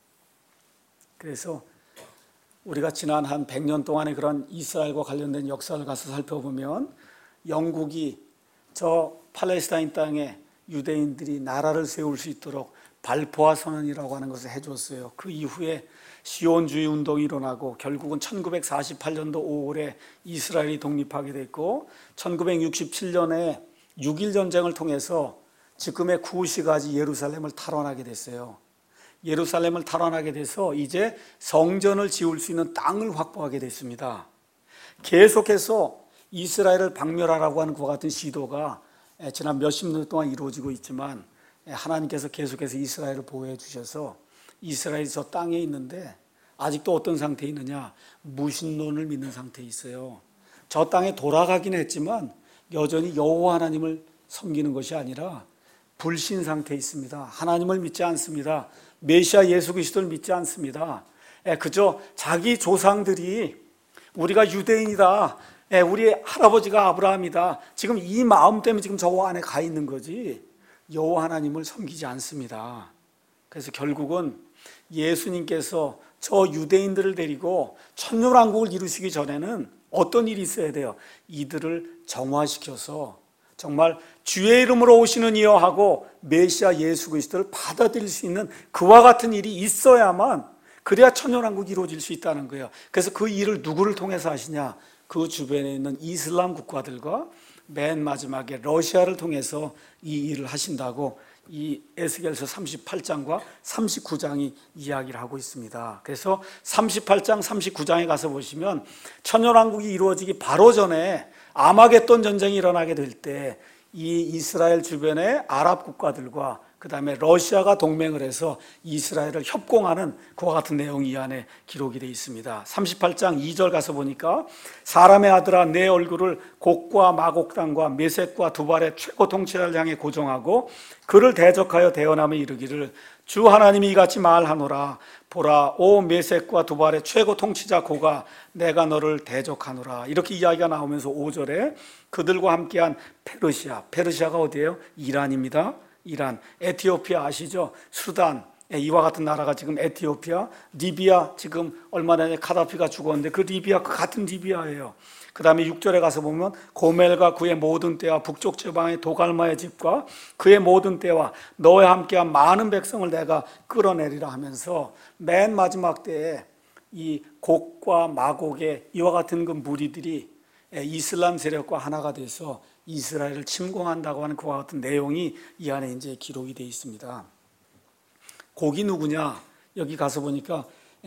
A: 그래서 우리가 지난 한 백 년 동안의 그런 이스라엘과 관련된 역사를 가서 살펴보면 영국이 저 팔레스타인 땅에 유대인들이 나라를 세울 수 있도록 발포화 선언이라고 하는 것을 해줬어요. 그 이후에 시온주의 운동이 일어나고 결국은 천구백사십팔 년도 오월에 이스라엘이 독립하게 됐고 천구백육십칠 년에 육일 전쟁을 통해서 지금의 구시까지 예루살렘을 탈환하게 됐어요. 예루살렘을 탈환하게 돼서 이제 성전을 지을 수 있는 땅을 확보하게 됐습니다. 계속해서 이스라엘을 박멸하라고 하는 그와 같은 시도가 지난 몇십 년 동안 이루어지고 있지만 하나님께서 계속해서 이스라엘을 보호해 주셔서 이스라엘이 저 땅에 있는데 아직도 어떤 상태에 있느냐? 무신론을 믿는 상태에 있어요. 저 땅에 돌아가긴 했지만 여전히 여호와 하나님을 섬기는 것이 아니라 불신 상태에 있습니다. 하나님을 믿지 않습니다. 메시아 예수 그리스도를 믿지 않습니다. 그저 자기 조상들이 우리가 유대인이다, 우리 할아버지가 아브라함이다, 지금 이 마음 때문에 지금 저 안에 가 있는 거지 여호와 하나님을 섬기지 않습니다. 그래서 결국은 예수님께서 저 유대인들을 데리고 천년왕국을 이루시기 전에는 어떤 일이 있어야 돼요? 이들을 정화시켜서 정말 주의 이름으로 오시는 이여 하고 메시아 예수 그리스도를 받아들일 수 있는 그와 같은 일이 있어야만, 그래야 천년왕국이 이루어질 수 있다는 거예요. 그래서 그 일을 누구를 통해서 하시냐? 그 주변에 있는 이슬람 국가들과 맨 마지막에 러시아를 통해서 이 일을 하신다고 이 에스겔서 삼십팔 장과 삼십구 장이 이야기를 하고 있습니다. 그래서 삼십팔 장 삼십구 장에 가서 보시면 천년왕국이 이루어지기 바로 전에 아마겟돈 전쟁이 일어나게 될 때 이 이스라엘 주변의 아랍 국가들과 그 다음에 러시아가 동맹을 해서 이스라엘을 협공하는 그와 같은 내용이 이 안에 기록이 되어 있습니다. 삼십팔 장 이 절 가서 보니까 사람의 아들아 내 얼굴을 곡과 마곡 땅과 메섹과 두발의 최고 통치자를 향해 고정하고 그를 대적하여 대언하며 이르기를 주 하나님이 이같이 말하노라. 보라 오 메섹과 두발의 최고 통치자 고가 내가 너를 대적하노라. 이렇게 이야기가 나오면서 오 절에 그들과 함께한 페르시아, 페르시아가 어디예요? 이란입니다. 이란, 에티오피아 아시죠? 수단, 이와 같은 나라가 지금 에티오피아, 리비아, 지금 얼마 전에 카다피가 죽었는데 그 리비아, 그 같은 리비아예요. 그 다음에 육 절에 가서 보면 고멜과 그의 모든 때와 북쪽 지방의 도갈마의 집과 그의 모든 때와 너와 함께한 많은 백성을 내가 끌어내리라 하면서 맨 마지막 때에 이 곡과 마곡의 이와 같은 그 무리들이 이슬람 세력과 하나가 돼서 이스라엘을 침공한다고 하는 그와 같은 내용이 이 안에 이제 기록이 되어 있습니다. 곡이 누구냐? 여기 가서 보니까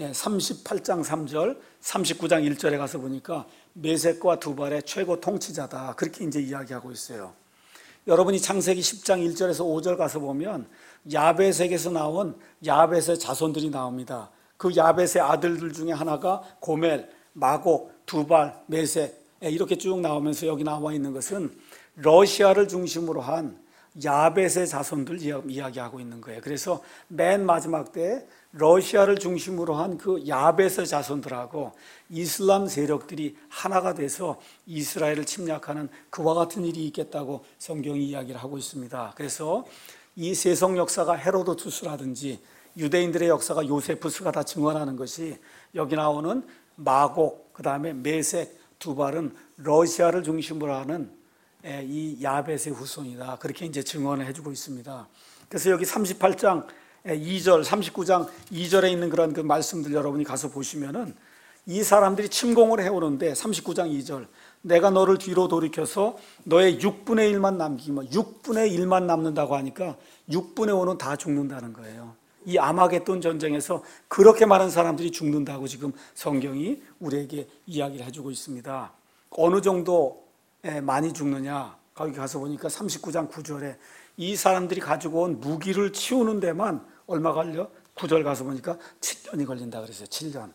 A: 삼십팔 장 삼 절, 삼십구 장 일 절에 가서 보니까 메섹과 두발의 최고 통치자다. 그렇게 이제 이야기하고 있어요. 여러분이 창세기 십 장 일 절에서 오 절 가서 보면 야벳에게서 나온 야벳의 자손들이 나옵니다. 그 야벳의 아들들 중에 하나가 고멜, 마곡, 두발, 메섹 이렇게 쭉 나오면서 여기 나와 있는 것은 러시아를 중심으로 한 야벳의 자손들 이야기하고 있는 거예요. 그래서 맨 마지막 때 러시아를 중심으로 한 그 야벳의 자손들하고 이슬람 세력들이 하나가 돼서 이스라엘을 침략하는 그와 같은 일이 있겠다고 성경이 이야기를 하고 있습니다. 그래서 이 세속 역사가 헤로도투스라든지 유대인들의 역사가 요세푸스가 다 증언하는 것이 여기 나오는 마곡, 그 다음에 메섹, 두발은 러시아를 중심으로 하는 이 야벳의 후손이다. 그렇게 이제 증언을 해주고 있습니다. 그래서 여기 삼십팔 장 이 절, 삼십구 장 이 절에 있는 그런 그 말씀들 여러분이 가서 보시면은 이 사람들이 침공을 해오는데 삼십구 장 이 절 내가 너를 뒤로 돌이켜서 너의 육분의 일만 남기면 육분의 일만 남는다고 하니까 육분의 오는 다 죽는다는 거예요. 이 아마겟돈 전쟁에서 그렇게 많은 사람들이 죽는다고 지금 성경이 우리에게 이야기를 해주고 있습니다. 어느 정도 많이 죽느냐? 거기 가서 보니까 삼십구 장 구 절에 이 사람들이 가지고 온 무기를 치우는 데만 얼마 걸려? 구 절 가서 보니까 칠 년이 걸린다 그랬어요. 칠 년.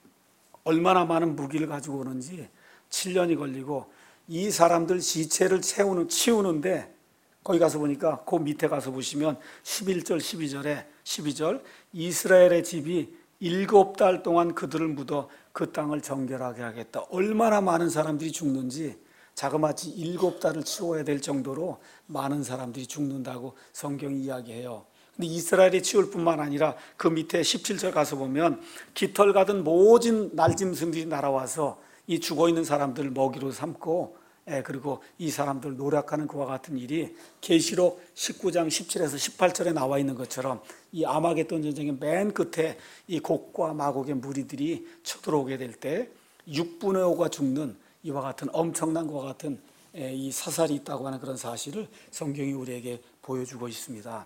A: 얼마나 많은 무기를 가지고 오는지 칠 년이 걸리고 이 사람들 시체를 채우는, 치우는데 거기 가서 보니까 그 밑에 가서 보시면 십일 절 십이 절에 십이 절 이스라엘의 집이 일곱 달 동안 그들을 묻어 그 땅을 정결하게 하겠다. 얼마나 많은 사람들이 죽는지 자그마치 일곱 달을 치워야 될 정도로 많은 사람들이 죽는다고 성경이 이야기해요. 근데 이스라엘이 치울 뿐만 아니라 그 밑에 십칠 절 가서 보면 깃털 가든 모진 날짐승들이 날아와서 이 죽어있는 사람들을 먹이로 삼고 그리고 이 사람들을 노략하는 그와 같은 일이 계시록 십구 장 십칠에서 십팔 절에 나와 있는 것처럼 이 아마겟돈 전쟁의 맨 끝에 이 곡과 마곡의 무리들이 쳐들어오게 될 때 육분의 오가 죽는 이와 같은 엄청난 것과 같은 이 사살이 있다고 하는 그런 사실을 성경이 우리에게 보여주고 있습니다.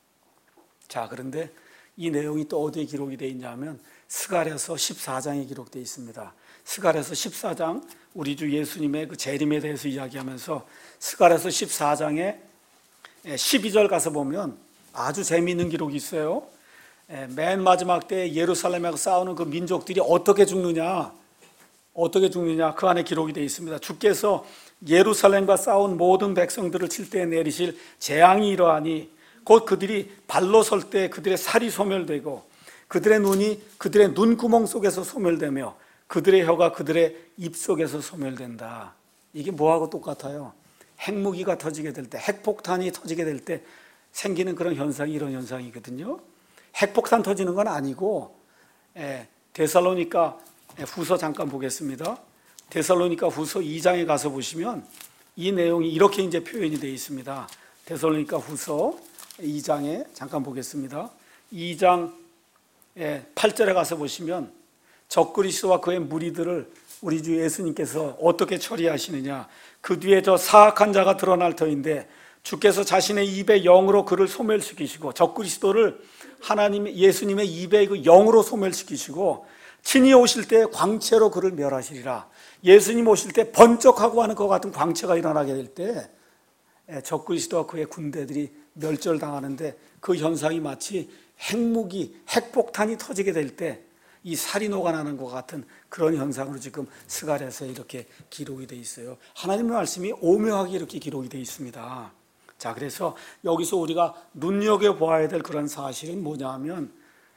A: 자, 그런데 이 내용이 또 어디에 기록이 되어 있냐면 스가랴서 십사 장에 기록되어 있습니다. 스가랴서 십사 장 우리 주 예수님의 그 재림에 대해서 이야기하면서 스가랴서 십사 장에 십이 절 가서 보면 아주 재미있는 기록이 있어요. 맨 마지막 때 예루살렘하고 싸우는 그 민족들이 어떻게 죽느냐 어떻게 죽느냐 그 안에 기록이 되어 있습니다. 주께서 예루살렘과 싸운 모든 백성들을 칠 때 내리실 재앙이 이러하니 곧 그들이 발로 설 때 그들의 살이 소멸되고 그들의 눈이 그들의 눈구멍 속에서 소멸되며 그들의 혀가 그들의 입 속에서 소멸된다. 이게 뭐하고 똑같아요? 핵무기가 터지게 될 때, 핵폭탄이 터지게 될 때 생기는 그런 현상이 이런 현상이거든요. 핵폭탄 터지는 건 아니고, 예, 데살로니가 후서 잠깐 보겠습니다. 데살로니가 후서 이 장에 가서 보시면 이 내용이 이렇게 이제 표현이 되어 있습니다. 데살로니가 후서 이 장에 잠깐 보겠습니다. 이 장 팔 절에 가서 보시면 적그리스도와 그의 무리들을 우리 주 예수님께서 어떻게 처리하시느냐. 그 뒤에 저 사악한 자가 드러날 터인데 주께서 자신의 입의 영으로 그를 소멸시키시고, 적그리스도를 하나님 예수님의 입의 그 영으로 소멸시키시고 친히 오실 때 광채로 그를 멸하시리라. 예수님 오실 때 번쩍하고 하는 것 같은 광채가 일어나게 될 때 적그리스도와 그의 군대들이 멸절당하는데, 그 현상이 마치 핵무기, 핵폭탄이 터지게 될 때 이 살이 녹아나는 것 같은 그런 현상으로 지금 스가랴서에 이렇게 기록이 되어 있어요. 하나님의 말씀이 오묘하게 이렇게 기록이 되어 있습니다. 자, 그래서 여기서 우리가 눈여겨보아야 될 그런 사실은 뭐냐 하면,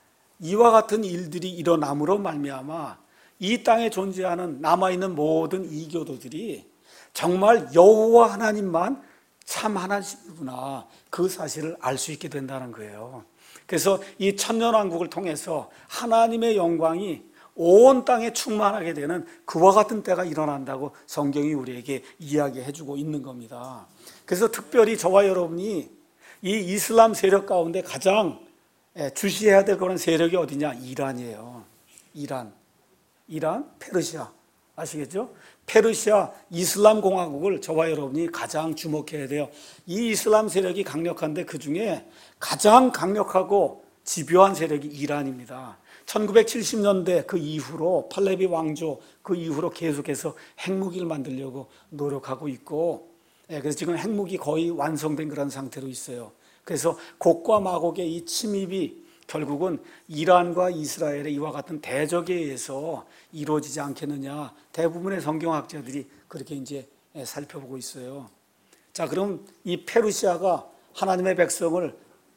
A: 이와 같은 일들이 일어남으로 말미암아 이 땅에 존재하는 남아있는 모든 이교도들이 정말 여호와 하나님만 참 하나님이구나, 그 사실을 알 수 있게 된다는 거예요. 그래서 이 천년왕국을 통해서 하나님의 영광이 온 땅에 충만하게 되는 그와 같은 때가 일어난다고 성경이 우리에게 이야기해 주고 있는 겁니다. 그래서 특별히 저와 여러분이 이 이슬람 세력 가운데 가장 주시해야 될 그런 세력이 어디냐? 이란이에요. 이란, 이란, 페르시아, 아시겠죠? 페르시아 이슬람 공화국을 저와 여러분이 가장 주목해야 돼요. 이 이슬람 세력이 강력한데 그 중에 가장 강력하고 집요한 세력이 이란입니다. 천구백칠십 년대 그 이후로, 팔레비 왕조 그 이후로 계속해서 핵무기를 만들려고 노력하고 있고, 그래서 지금 핵무기 거의 완성된 그런 상태로 있어요. 그래서 곡과 마곡의 이 침입이 결국은 이란과 이스라엘의 이와 같은 대적에 의해서 이루어지지 않겠느냐, 대부분의 성경학자들이 그렇게 이제 살펴보고 있어요. 자, 그럼 이 페르시아가 하나님의 백성을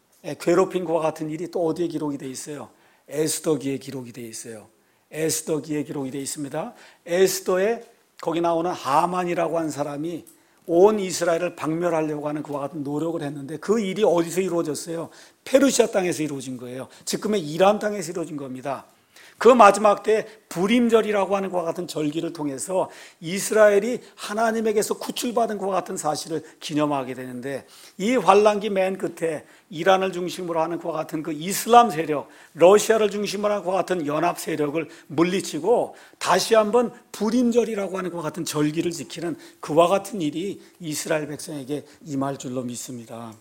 A: 괴롭힌 것과 같은 일이 또 어디에 기록이 되어 있어요? 에스더기에 기록이 되어 있어요. 에스더기에 기록이 되어 있습니다. 에스더에 거기 나오는 하만이라고 하는 사람이 온 이스라엘을 박멸하려고 하는 그와 같은 노력을 했는데, 그 일이 어디서 이루어졌어요? 페르시아 땅에서 이루어진 거예요. 지금의 이란 땅에서 이루어진 겁니다. 그 마지막 때 불임절이라고 하는 것과 같은 절기를 통해서 이스라엘이 하나님에게서 구출받은 것과 같은 사실을 기념하게 되는데, 이 환란기 맨 끝에 이란을 중심으로 하는 것과 같은 그 이슬람 세력, 러시아를 중심으로 하는 것과 같은 연합 세력을 물리치고 다시 한번 불임절이라고 하는 것과 같은 절기를 지키는 그와 같은 일이 이스라엘 백성에게 임할 줄로 믿습니다.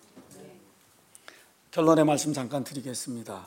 A: 결론의 말씀 잠깐 드리겠습니다.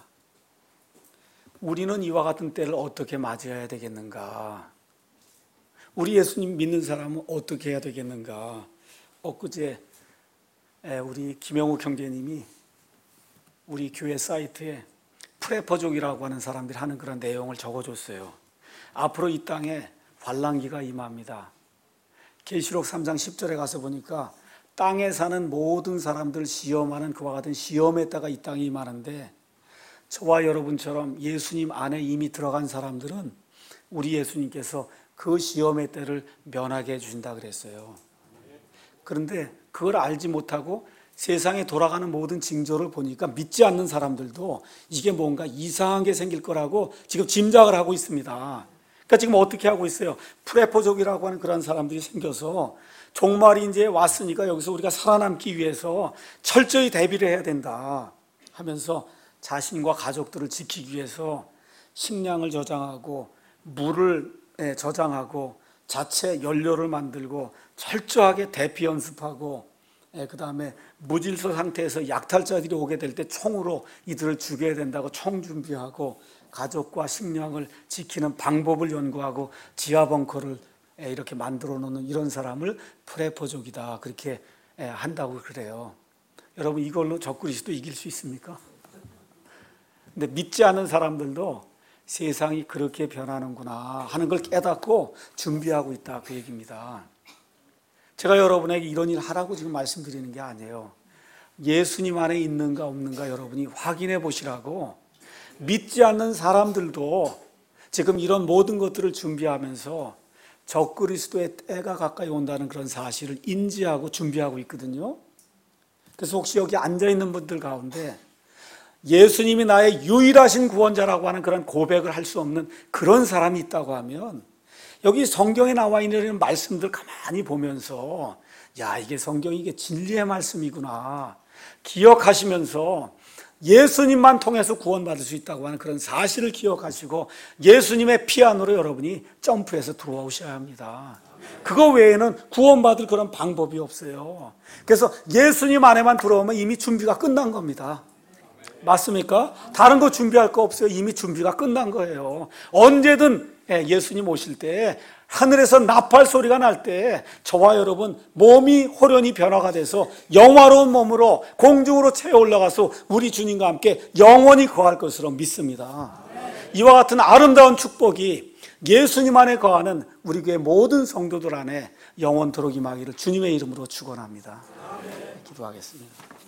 A: 우리는 이와 같은 때를 어떻게 맞이해야 되겠는가? 우리 예수님 믿는 사람은 어떻게 해야 되겠는가? 엊그제 우리 김영욱 형제님이 우리 교회 사이트에 프레퍼족이라고 하는 사람들이 하는 그런 내용을 적어줬어요. 앞으로 이 땅에 환란기가 임합니다. 계시록 삼 장 십 절에 가서 보니까 땅에 사는 모든 사람들 시험하는 그와 같은 시험의 때가 이 땅에 임하는데, 저와 여러분처럼 예수님 안에 이미 들어간 사람들은 우리 예수님께서 그 시험의 때를 면하게 해주신다 그랬어요. 그런데 그걸 알지 못하고 세상에 돌아가는 모든 징조를 보니까 믿지 않는 사람들도 이게 뭔가 이상한 게 생길 거라고 지금 짐작을 하고 있습니다. 그러니까 지금 어떻게 하고 있어요? 프레포족이라고 하는 그런 사람들이 생겨서 종말이 이제 왔으니까 여기서 우리가 살아남기 위해서 철저히 대비를 해야 된다 하면서 자신과 가족들을 지키기 위해서 식량을 저장하고 물을 저장하고 자체 연료를 만들고 철저하게 대피 연습하고, 그 다음에 무질서 상태에서 약탈자들이 오게 될 때 총으로 이들을 죽여야 된다고 총 준비하고, 가족과 식량을 지키는 방법을 연구하고 지하 벙커를 이렇게 만들어 놓는 이런 사람을 프레퍼족이다 그렇게 한다고 그래요. 여러분, 이걸로 적그리스도 이길 수 있습니까? 근데 믿지 않는 사람들도 세상이 그렇게 변하는구나 하는 걸 깨닫고 준비하고 있다, 그 얘기입니다. 제가 여러분에게 이런 일 하라고 지금 말씀드리는 게 아니에요. 예수님 안에 있는가 없는가 여러분이 확인해 보시라고, 믿지 않는 사람들도 지금 이런 모든 것들을 준비하면서 적그리스도의 때가 가까이 온다는 그런 사실을 인지하고 준비하고 있거든요. 그래서 혹시 여기 앉아있는 분들 가운데 예수님이 나의 유일하신 구원자라고 하는 그런 고백을 할 수 없는 그런 사람이 있다고 하면, 여기 성경에 나와 있는 말씀들 가만히 보면서 야, 이게 성경이 이게 진리의 말씀이구나 기억하시면서 예수님만 통해서 구원받을 수 있다고 하는 그런 사실을 기억하시고 예수님의 피 안으로 여러분이 점프해서 들어오셔야 합니다. 그거 외에는 구원받을 그런 방법이 없어요. 그래서 예수님 안에만 들어오면 이미 준비가 끝난 겁니다. 맞습니까? 다른 거 준비할 거 없어요. 이미 준비가 끝난 거예요. 언제든 예수님 오실 때, 하늘에서 나팔 소리가 날 때 저와 여러분 몸이 호련히 변화가 돼서 영화로운 몸으로 공중으로 채워 올라가서 우리 주님과 함께 영원히 거할 것으로 믿습니다. 이와 같은 아름다운 축복이 예수님 안에 거하는 우리 교회 모든 성도들 안에 영원토록 임하기를 주님의 이름으로 축원합니다. 기도하겠습니다.